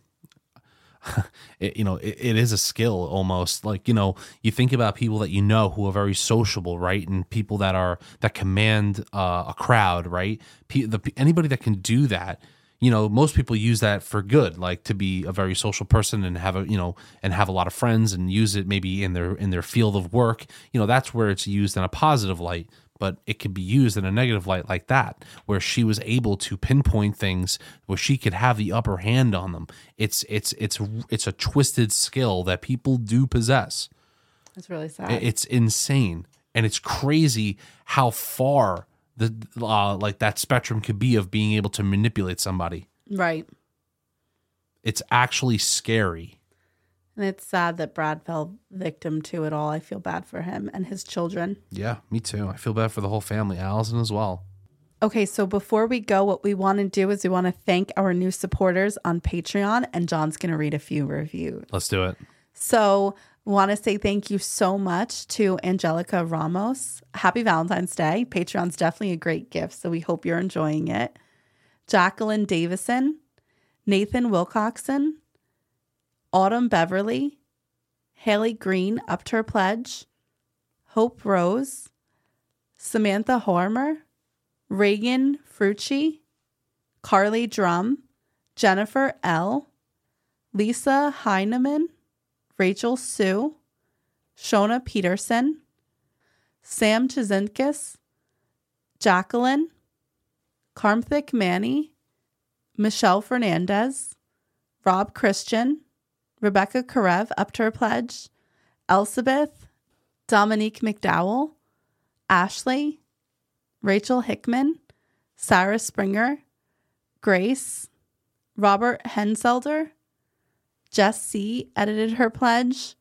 it, you know, it, it is a skill almost. Like, you know, you think about people that you know who are very sociable, right? And people that are that command uh, a crowd, right? P- the, anybody that can do that, you know, most people use that for good, like to be a very social person and have a, you know, and have a lot of friends and use it maybe in their in their field of work. You know, that's where it's used in a positive light. But it could be used in a negative light like that, where she was able to pinpoint things where she could have the upper hand on them. It's it's it's it's a twisted skill that people do possess. That's really sad. It's insane, and it's crazy how far the uh, like that spectrum could be of being able to manipulate somebody. Right. It's actually scary. And it's sad that Brad fell victim to it all. I feel bad for him and his children. Yeah, me too. I feel bad for the whole family, Allison as well. Okay, so before we go, what we want to do is we want to thank our new supporters on Patreon, and John's going to read a few reviews. Let's do it. So want to say thank you so much to Angelica Ramos. Happy Valentine's Day. Patreon's definitely a great gift, so we hope you're enjoying it. Jacqueline Davison, Nathan Wilcoxon, Autumn Beverly, Haley Green upped her pledge, Hope Rose, Samantha Hormer, Reagan Frucci, Carly Drum, Jennifer L., Lisa Heineman, Rachel Sue, Shona Peterson, Sam Chizinkis, Jacqueline, Karmthik Manny, Michelle Fernandez, Rob Christian, Rebecca Karev upped her pledge, Elsabeth, Dominique McDowell, Ashley, Rachel Hickman, Sarah Springer, Grace, Robert Henselder, Jess C. edited her pledge,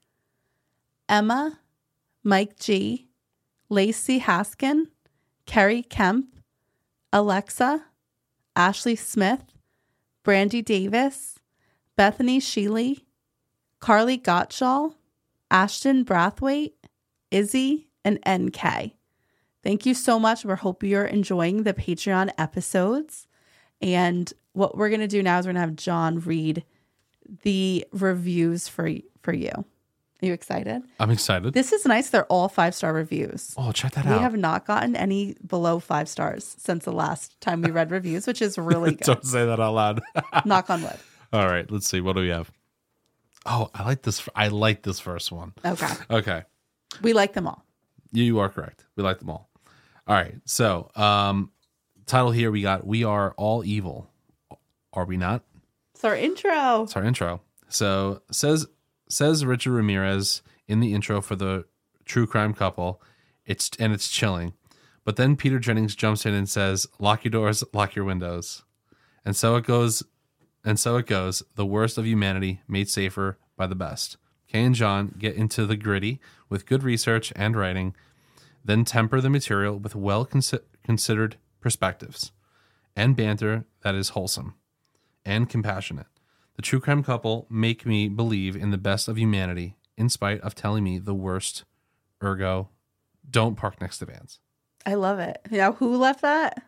Emma, Mike G., Lacey Haskin, Kerry Kemp, Alexa, Ashley Smith, Brandy Davis, Bethany Sheely, Carly Gottschall, Ashton Brathwaite, Izzy, and N K. Thank you so much. We hope you're enjoying the Patreon episodes. And what we're going to do now is we're going to have John read the reviews for, for you. Are you excited? I'm excited. This is nice. They're all five-star reviews. Oh, check that we out. We have not gotten any below five stars since the last time we read reviews, which is really good. Don't say that out loud. Knock on wood. All right, let's see. What do we have? Oh, I like this. I like this first one. Okay. Okay. We like them all. You are correct. We like them all. All right. So, um, title here we got, We Are All Evil. Are we not? It's our intro. It's our intro. So, says says Richard Ramirez in the intro for the true crime couple. It's and it's chilling. But then Peter Jennings jumps in and says, lock your doors, lock your windows. And so it goes, and so it goes, the worst of humanity made safer by the best. Kay and John get into the gritty with good research and writing, then temper the material with well-considered perspectives and banter that is wholesome and compassionate. The true crime couple make me believe in the best of humanity in spite of telling me the worst, ergo, don't park next to vans. I love it. Now, who left that?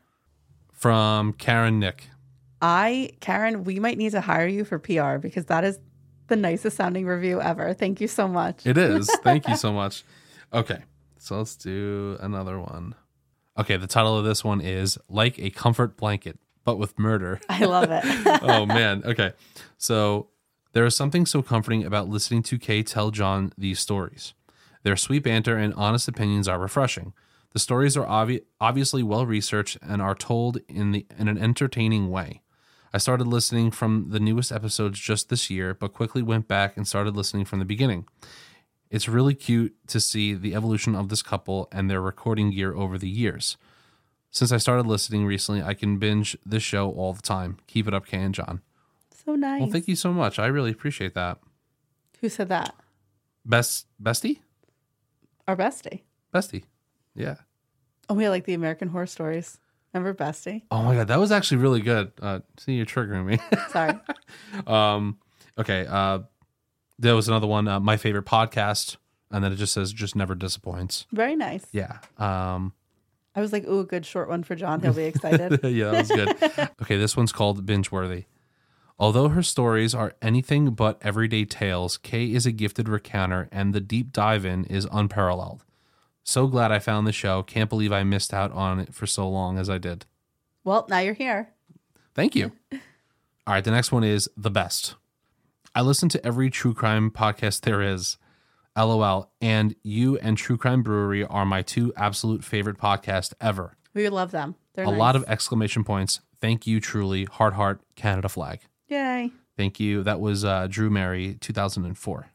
From Karen Nick. I, Karen, we might need to hire you for P R because that is the nicest sounding review ever. Thank you so much. It is. Thank you so much. Okay, so let's do another one. Okay, the title of this one is Like a Comfort Blanket, but with murder. I love it. Oh, man. Okay, so there is something so comforting about listening to Kay tell John these stories. Their sweet banter and honest opinions are refreshing. The stories are obvi- obviously well-researched and are told in the in an entertaining way. I started listening from the newest episodes just this year, but quickly went back and started listening from the beginning. It's really cute to see the evolution of this couple and their recording gear over the years. Since I started listening recently, I can binge this show all the time. Keep it up, Kay and John. So nice. Well, thank you so much. I really appreciate that. Who said that? Best Bestie? Our bestie. Bestie. Yeah. Oh, we like the American Horror Stories. Remember Bestie? Oh my God, that was actually really good. Uh, see, you're triggering me. Sorry. um, okay. Uh, there was another one, uh, My Favorite Podcast, and then it just says, just never disappoints. Very nice. Yeah. Um, I was like, ooh, a good short one for John. He'll be excited. yeah, that was good. Okay, this one's called Binge Worthy. Although her stories are anything but everyday tales, Kay is a gifted recounter, and the deep dive in is unparalleled. So glad I found the show. Can't believe I missed out on it for so long as I did. Well, now you're here. Thank you. All right, the next one is The Best. I listen to every true crime podcast there is. LOL. And you and True Crime Brewery are my two absolute favorite podcasts ever. We would love them. They're a nice. lot of exclamation points. Thank you, truly. Heart, heart, Canada flag. Yay. Thank you. That was uh, Drew Mary, two thousand four.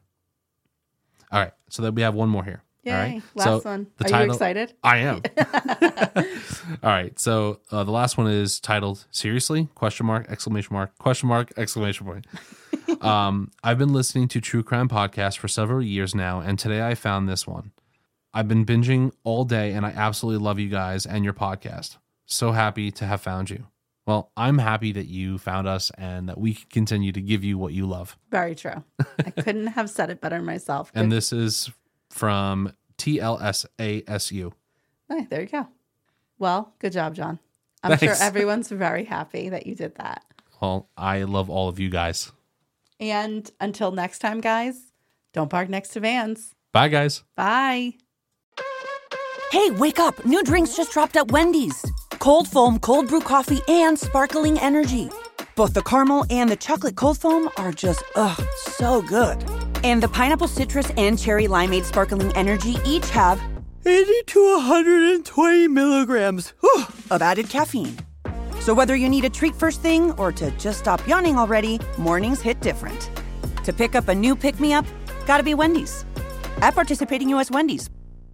All right, so then we have one more here. Yay. All right. Last so one. The Are title, you excited? I am. All right. So uh, the last one is titled Seriously? Question mark, exclamation mark, question mark, exclamation point. um, I've been listening to true crime podcasts for several years now, and today I found this one. I've been binging all day, and I absolutely love you guys and your podcast. So happy to have found you. Well, I'm happy that you found us and that we can continue to give you what you love. Very true. I couldn't have said it better myself. And this is from T L S A S U. Hey, there you go. Well, good job, John. I'm Thanks. sure everyone's very happy that you did that. Well, I love all of you guys. And until next time, guys, don't park next to vans. Bye, guys. Bye. Hey, wake up. New drinks just dropped at Wendy's. Cold foam, cold brew coffee, and sparkling energy. Both the caramel and the chocolate cold foam are just, ugh, so good. And the pineapple citrus and cherry limeade sparkling energy each have eighty to one hundred twenty milligrams whew, of added caffeine. So whether you need a treat first thing or to just stop yawning already, mornings hit different. To pick up a new pick-me-up, gotta be Wendy's. At participating U S Wendy's.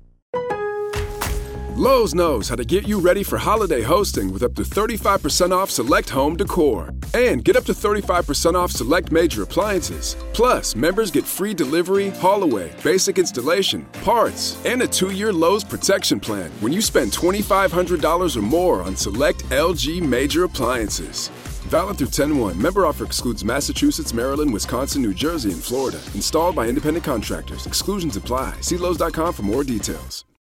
Lowe's knows how to get you ready for holiday hosting with up to thirty-five percent off select home decor. And get up to thirty-five percent off select major appliances. Plus, members get free delivery, haul-away, basic installation, parts, and a two-year Lowe's protection plan when you spend twenty-five hundred dollars or more on select L G major appliances. Valid through ten one. Member offer excludes Massachusetts, Maryland, Wisconsin, New Jersey, and Florida. Installed by independent contractors. Exclusions apply. See Lowe's dot com for more details.